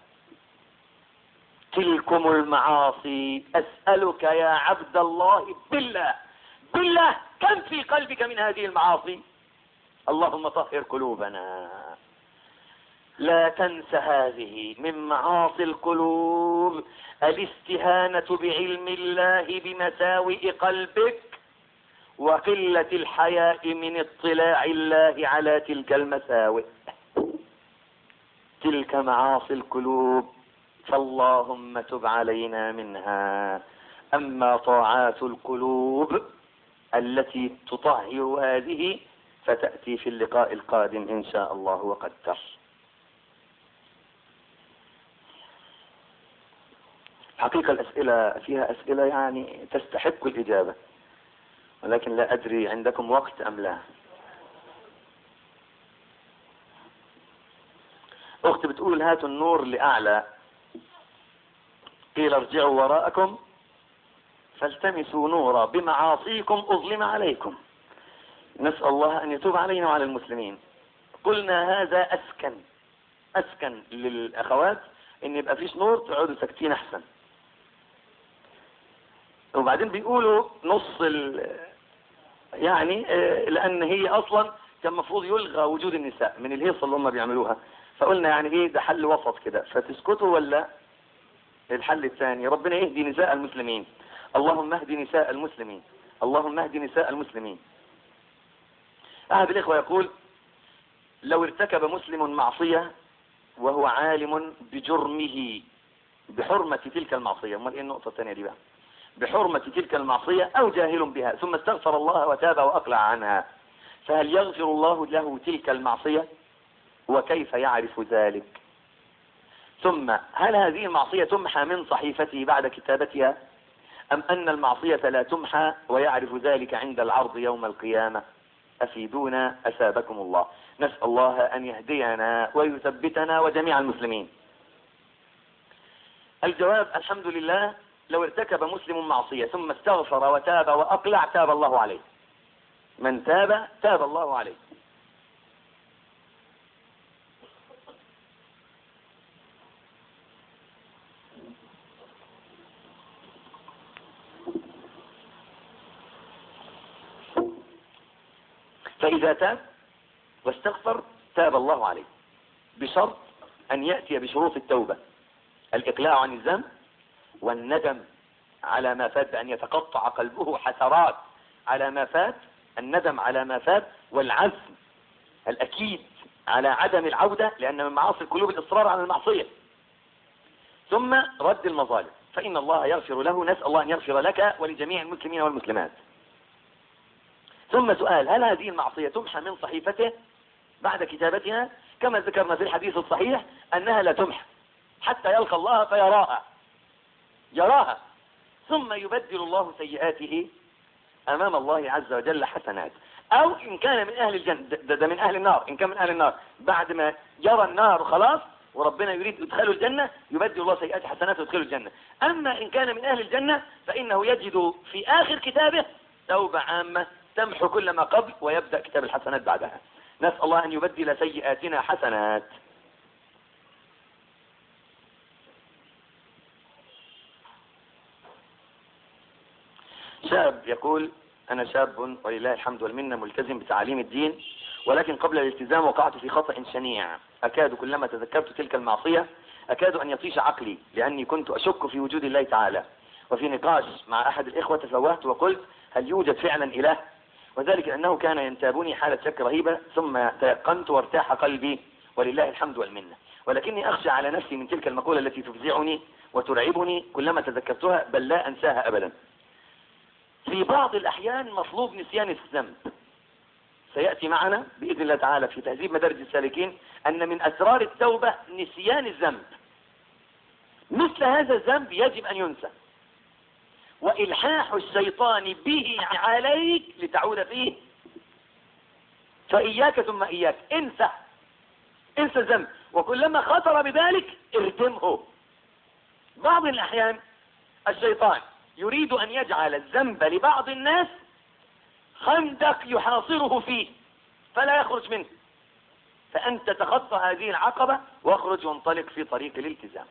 S2: تلكم المعاصي. أسألك يا عبد الله بالله كم في قلبك من هذه المعاصي؟ اللهم طهر قلوبنا. لا تنس هذه. من معاصي القلوب الاستهانة بعلم الله بمساوئ قلبك وقلة الحياء من اطلاع الله على تلك المساوئ. تلك معاصي القلوب، فاللهم تب علينا منها. أما طاعات القلوب التي تطهر هذه فتأتي في اللقاء القادم إن شاء الله وقدر. حقيقة الأسئلة فيها أسئلة يعني تستحق الإجابة، ولكن لا أدري عندكم وقت أم لا. أخت بتقول هاتوا النور لأعلى، قيل ارجعوا وراءكم فالتمسوا نورا بمعاصيكم أظلم عليكم. نسأل الله أن يتوب علينا وعلى المسلمين. قلنا هذا أسكن للأخوات إن يبقى فيش نور تقعدوا ساكتين أحسن. وبعدين بيقولوا نص يعني لأن هي أصلا كان المفروض يلغى وجود النساء من الهيصة اللي هم بيعملوها، فقلنا يعني إيه ده حل وسط كده، فتسكتوا ولا الحل الثاني؟ ربنا يهدي نساء المسلمين
S1: اللهم اهد نساء المسلمين، اللهم اهد نساء المسلمين. أحد الإخوة يقول: لو ارتكب مسلم معصية وهو عالم بجرمه بحرمة تلك المعصية، امال ايه النقطة الثانية دي بقى؟ بحرمة تلك المعصية أو جاهل بها ثم استغفر الله وتاب وأقلع عنها، فهل يغفر الله له تلك المعصية؟ وكيف يعرف ذلك؟ ثم هل هذه المعصية تمحى من صحيفته بعد كتابتها، أم أن المعصية لا تمحى ويعرف ذلك عند العرض يوم القيامة؟ أفيدونا أثابكم الله. نسأل الله أن يهدينا ويثبتنا وجميع المسلمين. الجواب: الحمد لله، لو ارتكب مسلم معصية ثم استغفر وتاب وأقلع تاب الله عليه. من تاب تاب الله عليه. فإذا تاب واستغفر تاب الله عليه، بشرط أن يأتي بشروط التوبة: الإقلاع عن الذنب، والندم على ما فات بأن يتقطع قلبه حسرات على ما فات، الندم على ما فات، والعزم الأكيد على عدم العودة، لأن من معاصي القلوب الإصرار على المعصية. ثم رد المظالم، فإن الله يغفر له. نسأل الله أن يغفر لك ولجميع المسلمين والمسلمات. ثم سؤال: هل هذه المعصية تمحى من صحيفته بعد كتابتها؟ كما ذكرنا في الحديث الصحيح أنها لا تمحى حتى يلقى الله فيراها، يراها، ثم يبدل الله سيئاته أمام الله عز وجل حسنات. أو إن كان من أهل الجنة، ده من أهل النار، إن كان من أهل النار بعد ما يرى النار خلاص وربنا يريد يدخله الجنة، يبدل الله سيئات حسنات ويدخله الجنة. أما إن كان من أهل الجنة فإنه يجد في آخر كتابه توبة عامة تمحو كل ما قبل ويبدأ كتاب الحسنات بعدها. نسأل الله أن يبدل سيئاتنا حسنات. شاب يقول: أنا شاب ولله الحمد والمنة ملتزم بتعاليم الدين، ولكن قبل الالتزام وقعت في خطأ شنيع، أكاد كلما تذكرت تلك المعصية أكاد أن يطيش عقلي، لأني كنت أشك في وجود الله تعالى. وفي نقاش مع أحد الإخوة تفوهت وقلت: هل يوجد فعلا إله؟ وذلك أنه كان ينتابني حالة شك رهيبة، ثم تيقنت وارتاح قلبي ولله الحمد والمنة. ولكني أخشى على نفسي من تلك المقولة التي تفزعني وترعبني كلما تذكرتها، بل لا أنساها أبدا. في بعض الأحيان مطلوب نسيان الذنب. سيأتي معنا بإذن الله تعالى في تهذيب مدارج السالكين أن من أسرار التوبة نسيان الذنب. مثل هذا الذنب يجب أن ينسى، وإلحاح الشيطان به عليك لتعود فيه. فإياك ثم إياك، انسى الذنب، وكلما خطر بذلك اردمه. بعض الأحيان الشيطان يريد أن يجعل الذنب لبعض الناس خندق يحاصره فيه فلا يخرج منه، فأنت تخطى هذه العقبة واخرج وانطلق في طريق الالتزام.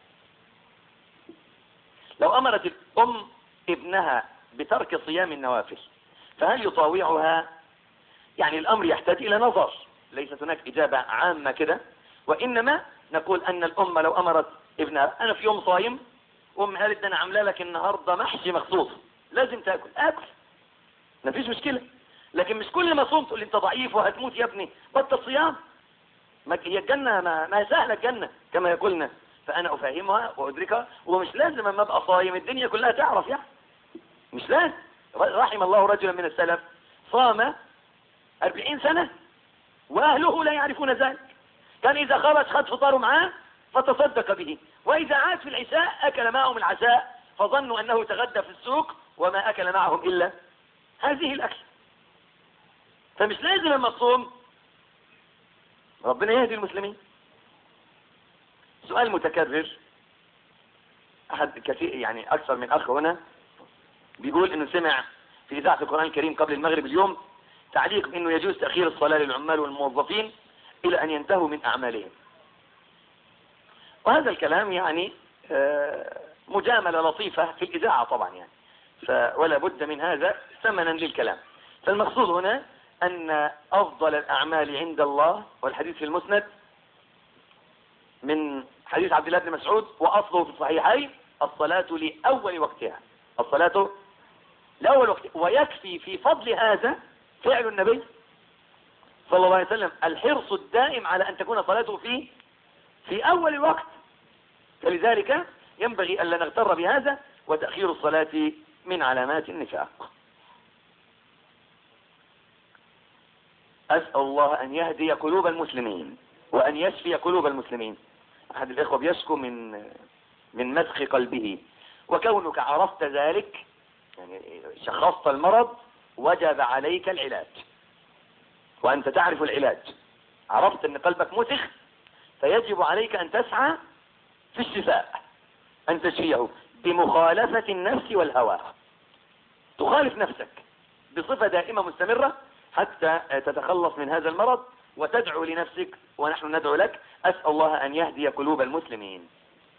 S1: لو أمرت الأم ابنها بترك صيام النوافل فهل يطاوعها؟ يعني الأمر يحتاج إلى نظر، ليست هناك إجابة عامة كده، وإنما نقول أن الأم لو أمرت ابنها: أنا في يوم صايم، أم قالت: أنا عامله لك النهاردة محشي مخصوص لازم تأكل، أكل، مفيش مشكلة. لكن مش كل ما صوم تقول لي أنت ضعيف وهتموت يا ابني، بطل صيام. هي الجنة ما سهلة الجنة كما يقولنا. فأنا أفهمها وأدركها، ومش لازم أما أبقى صايم الدنيا كلها تعرف، يعني مش لازم. رحم الله رجلا من السلف صام 40 سنة وأهله لا يعرفون ذلك. كان إذا خرج خد فطاره معاه فتصدق به، وإذا عاد في العشاء أكل معهم العشاء فظنوا أنه تغدى في السوق وما أكل معهم إلا هذه الأكل. فمش لازم لما تصوم. ربنا يهدي المسلمين. سؤال متكرر، أحد كثير يعني أكثر من أخ هنا بيقول إنه سمع في إذاعة القرآن الكريم قبل المغرب اليوم تعليق إنه يجوز تأخير الصلاة للعمال والموظفين إلى أن ينتهوا من أعمالهم. وهذا الكلام يعني مجاملة لطيفة في الإذاعة طبعا، يعني ولا بد من هذا ثمنا للكلام. فالمقصود هنا أن أفضل الأعمال عند الله، والحديث في المسند من حديث عبد الله بن مسعود وأصله في الصحيحين: الصلاة لأول وقتها، الصلاة
S2: لأول وقت. ويكفي في فضل هذا فعل النبي صلى الله عليه وسلم الحرص الدائم على أن تكون صلاته في أول الوقت. فلذلك ينبغي ألا نغتر بهذا، وتأخير الصلاة من علامات النفاق. أسأل الله أن يهدي قلوب المسلمين وأن يشفي قلوب المسلمين. أحد الإخوة بيشكو من مسخ قلبه، وكونك عرفت ذلك يعني شخصت المرض وجب عليك العلاج، وأنت تعرف العلاج، عرفت أن قلبك مسخ فيجب عليك أن تسعى في الشفاء، أن تشفيه بمخالفة النفس والهوى. تخالف نفسك بصفة دائمة مستمرة حتى تتخلص من هذا المرض، وتدعو لنفسك ونحن ندعو لك. أسأل الله أن يهدي قلوب المسلمين.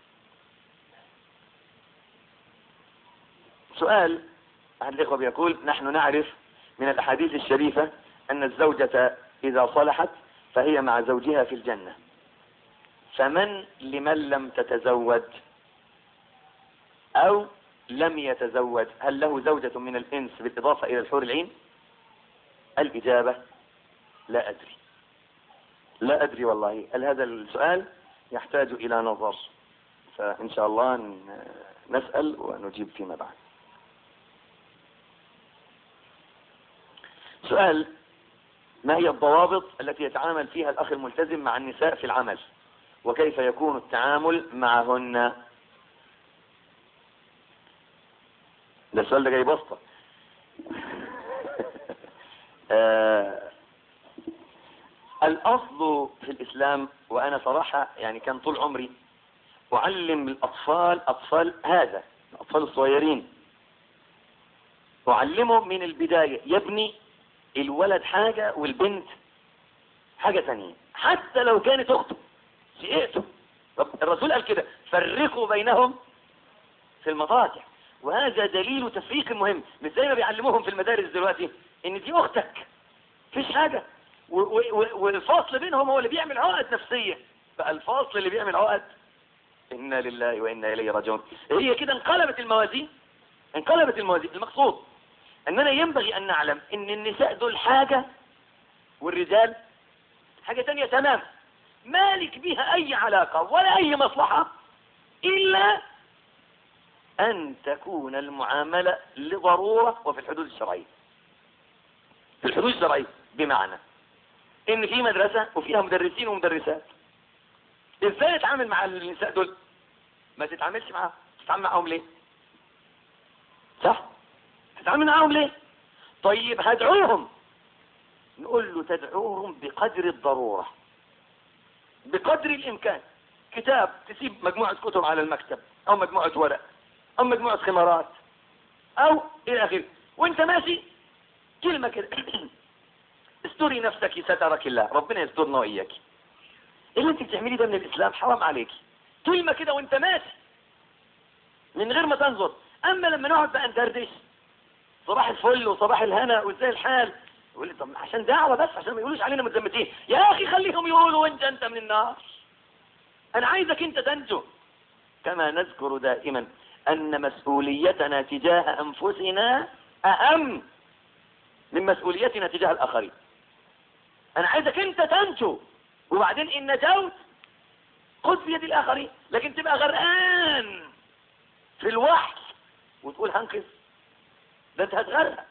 S2: سؤال أحد الإخوة بيقول: نحن نعرف من الأحاديث الشريفة أن الزوجة إذا صلحت فهي مع زوجها في الجنة، فمن لمن لم تتزوج أو لم يتزوج هل له زوجة من الإنس بالإضافة إلى الحور العين؟ الإجابة: لا أدري، لا أدري والله. هذا السؤال يحتاج إلى نظر، فإن شاء الله نسأل ونجيب فيما بعد. سؤال: ما هي الضوابط التي يتعامل فيها الأخ الملتزم مع النساء في العمل، وكيف يكون التعامل معهن؟ ده السؤال ده جاي بسطة. الأصل في الإسلام، وأنا صراحة يعني كان طول عمري أعلم الأطفال، الأطفال الصغيرين، أعلمه من البداية. يبني الولد حاجة والبنت حاجة ثانية، حتى لو كانت أخته شئته. الرسول قال كده: فرقوا بينهم في المضاجع. وهذا دليل تفريق مهم، مش زي ما بيعلموهم في المدارس دلوقتي ان دي اختك، مفيش حاجة، والفاصل بينهم هو اللي بيعمل عقد نفسية. فالفاصل اللي بيعمل عقد، إنا لله وإنا إليه راجعون. هي كده انقلبت الموازين. المقصود أننا ينبغي أن نعلم أن النساء دول حاجة والرجال حاجة تانية تمام، مالك بها أي علاقة ولا أي مصلحة إلا أن تكون المعاملة لضرورة وفي الحدود الشرعية. في الحدود الشرعية بمعنى إن في مدرسة وفيها مدرسين ومدرسات. إزاي نتعامل مع النساء دول؟ ما تتعاملش معاهم. تتعامل معاهم ليه؟ صح؟ تتعامل معاهم ليه؟ طيب هدعوهم، نقول له تدعوهم بقدر الضرورة، بقدر الإمكان. كتاب، تسيب مجموعة كتب على المكتب أو مجموعة ورق أو مجموعة خمارات أو إلى آخره، وأنت ماشي كلمة كده: استري نفسك سترك الله. ربنا يسترنا وإياك. اللي أنت بتعملي ده من الإسلام حرام عليك. كلمة كده وأنت ماشي من غير ما تنظر. أما لما نقعد بقى ندردش صباح الفل وصباح الهنا وإزاي الحال، يقول لي: طب عشان دعوة بس، عشان ما يقولوش علينا متزمتين. يا أخي خليهم يقولوا وأنت من النار. أنا عايزك أنت تنجو. كما نذكر دائما أن مسؤوليتنا تجاه أنفسنا أهم من مسؤوليتنا تجاه الآخرين. أنا عايزك أنت تنجو، وبعدين إن نجوت خذ بيد الآخرين. لكن تبقى غرقان في الوحل وتقول هنقذ، ده أنت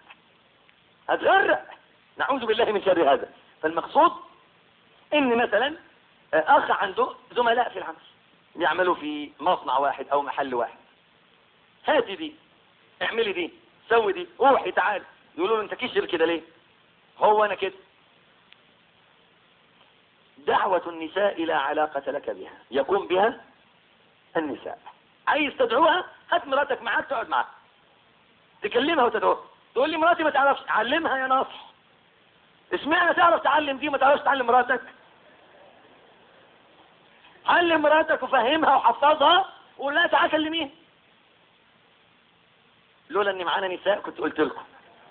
S2: هتغرق. نعوذ بالله من شر هذا. فالمقصود إن مثلا أخ عنده زملاء في العمل يعملوا في مصنع واحد أو محل واحد، هاتي دي، اعملي دي، سوي دي، روحي تعال. يقولوا له: أنت كشر كده ليه؟ هو أنا كده. دعوة النساء لا علاقة لك بها، يقوم بها النساء. عايز تدعوها، هات مراتك معاك تقعد معاك تكلمها وتدعوها. تقول لي: مراتي ما تعرفش. علمها يا ناصح. اشمعنى تعرف تعلم دي ما تعرفش تعلم مراتك؟ علم مراتك وفهمها وحفظها وقول لها: تعال كلميها. لولا ان معانا نساء كنت قلت لكم.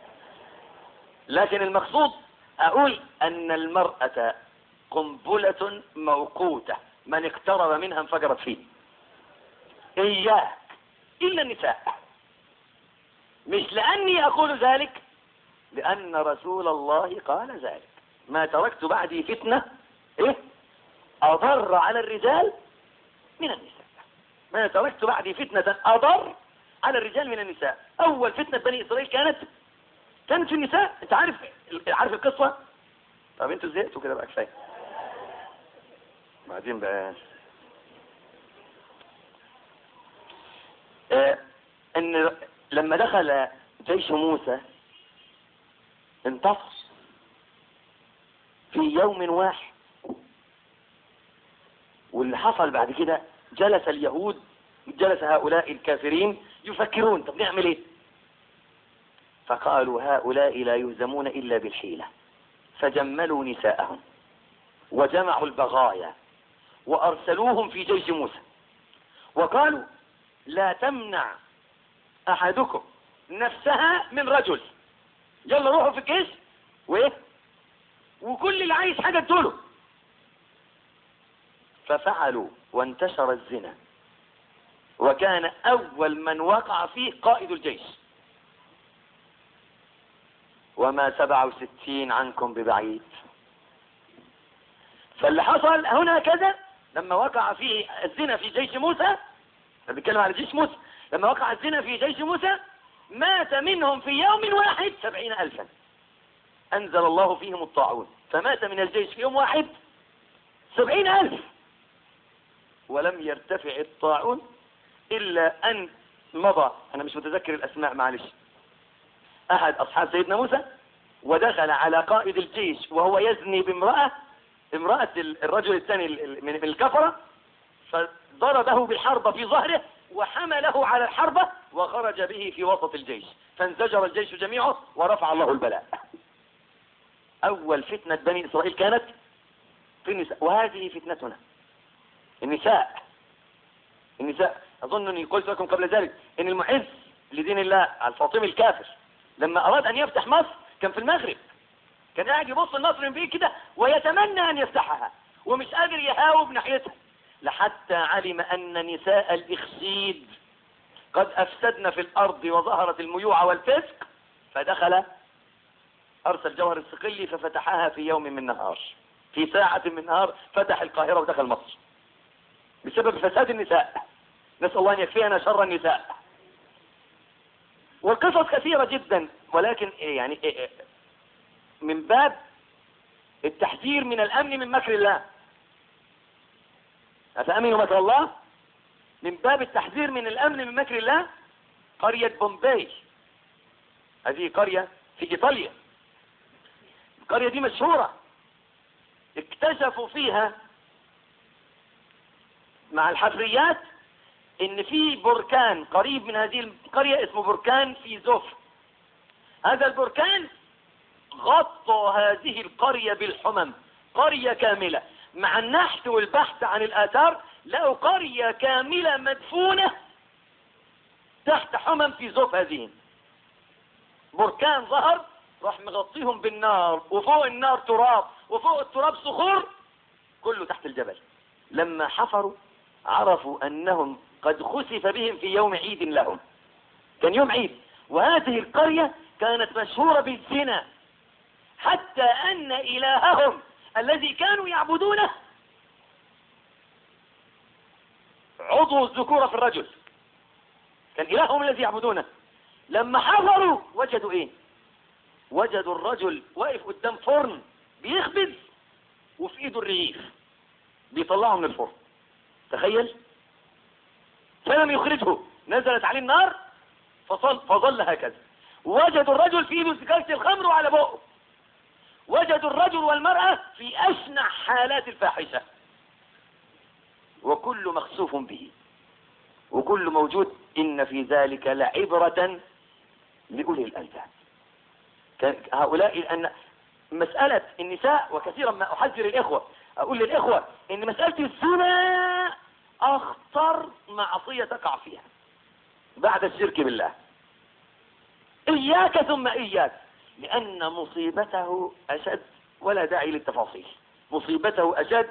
S2: لكن المقصود اقول ان المرأة قنبلة موقوتة، من اقترب منها انفجرت فيه. اياك الا النساء. مش لأني أقول ذلك، لأن رسول الله قال ذلك: ما تركت بعدي فتنة أضر على الرجال من النساء. ما تركت بعدي فتنة أضر على الرجال من النساء. أول فتنة بني إسرائيل كانت في النساء. أنت عارف القصة؟ طب أنتوا زهقتوا كده بقى، كفاية. بعدين بقى ان لما دخل جيش موسى انتصر في يوم واحد، واللي حصل بعد كده جلس هؤلاء الكافرين يفكرون: طب نعمل ايه؟ فقالوا: هؤلاء لا يهزمون الا بالحيلة. فجملوا نساءهم وجمعوا البغايا وارسلوهم في جيش موسى، وقالوا: لا تمنع احدكم نفسها من رجل، يلا روحوا في الجيش وكل اللي عايز حاجة ادوله. ففعلوا وانتشر الزنا، وكان اول من وقع فيه قائد الجيش: وما 67 عنكم ببعيد. فاللي حصل هنا كذا: لما وقع فيه الزنا في جيش موسى، بنتكلم على جيش موسى، لما وقع الزنا في جيش موسى مات منهم في يوم واحد 70,000. أنزل الله فيهم الطاعون، فمات من الجيش في يوم واحد 70,000. ولم يرتفع الطاعون إلا أن مضى، أنا مش متذكر الأسماء معلش، أحد أصحاب سيدنا موسى ودخل على قائد الجيش وهو يزني بامرأة الرجل الثاني من الكفرة، فضربه بالحربة في ظهره وحمله على الحربة وخرج به في وسط الجيش، فانزجر الجيش جميعه ورفع الله البلاء. أول فتنة بني إسرائيل كانت في النساء، وهذه فتنتنا النساء. أظن أني قلت لكم قبل ذلك إن المعز لدين الله الفاطمي الكافر لما أراد أن يفتح مصر كان في المغرب، كان قاعد يبص النصر من بعيد كده ويتمنى أن يفتحها ومش قادر يهاوب ناحيتها، لحتى علم أن نساء الإخسيد قد أفسدن في الأرض وظهرت الميوعة والفسق، فدخل أرسل جوهر الصقلي ففتحها في يوم من نهار، في ساعة من نهار فتح القاهرة ودخل مصر بسبب فساد النساء. نسأل الله أن يكفينا شر النساء. والقصص كثيرة جدا، ولكن يعني من باب التحذير من الأمن من مكر الله. أفأمنوا مكر الله؟ من باب التحذير من الأمن من مكر الله. قرية بومباي، هذه قرية في إيطاليا، القرية دي مشهورة، اكتشفوا فيها مع الحفريات ان في بركان قريب من هذه القرية اسمه بركان فيزوف. هذا البركان غطى هذه القرية بالحمم، قرية كاملة، مع النحت والبحث عن الآثار لقوا قرية كاملة مدفونة تحت حمم فيزوف. هذه بركان ظهر راح مغطيهم بالنار، وفوق النار تراب، وفوق التراب صخور، كله تحت الجبل. لما حفروا عرفوا أنهم قد خسف بهم في يوم عيد لهم، كان يوم عيد، وهذه القرية كانت مشهورة بالزنا، حتى أن إلههم الذي كانوا يعبدونه عضو الذكورة في الرجل، كان إلههم الذي يعبدونه. لما حفروا وجدوا إيه؟ وجدوا الرجل واقف قدام فرن بيخبز وفي إيده الرغيف بيطلعه من الفرن، تخيل. فلم يخرجه، نزلت عليه النار فظل هكذا. وجدوا الرجل في ايده سكاكة الخمر وعلى بقه. وجدوا الرجل والمرأة في أشنع حالات الفاحشة، وكل مخسوف به وكل موجود. إن في ذلك لعبرة لأولي الألباب. هؤلاء لأن مسألة النساء، وكثيرا ما أحذر الإخوة، أقول للإخوة إن مسألة الزنا أخطر معصية تقع فيها بعد الشرك بالله. إياك ثم إياك، لأن مصيبته أشد، ولا داعي للتفاصيل. مصيبته أشد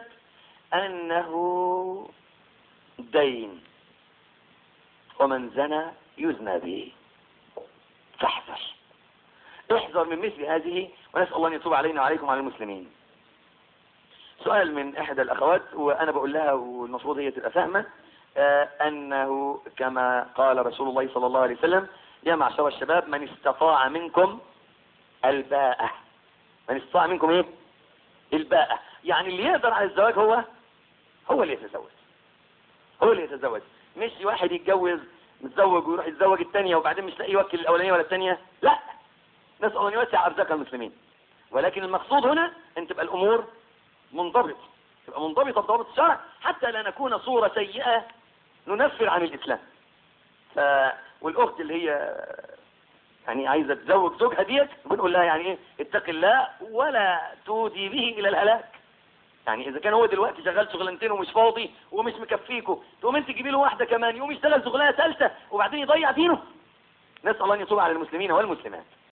S2: أنه دين، ومن زنى يزنى به.
S1: فاحذر، احذر من مثل هذه، ونسأل الله أن يتوب علينا وعليكم وعلى المسلمين. سؤال من إحدى الأخوات وأنا بقول لها والمفروض هي تبقى فاهمة، أنه كما قال رسول الله صلى الله عليه وسلم: يا معشر الشباب من استطاع منكم الباءة. من استطاع منكم إيه؟ الباءة. يعني اللي يقدر على الزواج هو اللي يتزوج، هو اللي يتزوج، مش واحد يتجوز متزوج ويروح يتزوج الثانية وبعدين مش لاقي يوكل الأولانية ولا الثانية. لا، نسأل الله أن يوسع أرزاق المسلمين، ولكن المقصود هنا أن تبقى الأمور منضبطة، تبقى منضبطة بضوابط الشرع حتى لا نكون صورة سيئة ننفر عن الإسلام. والأخت اللي هي يعني عايزة تزوج زوجها ديت بنقول لها يعني ايه؟ اتق الله ولا تودي به إلى الهلاك. يعني إذا كان هو دلوقتي شغال شغلانتين ومش فاضي ومش مكفيكوا، تقوم انت تجيبي له واحدة كمان يقوم يشتغل شغلانة ثالثة وبعدين يضيع دينه. نسأل الله أن يتوب على المسلمين والمسلمات.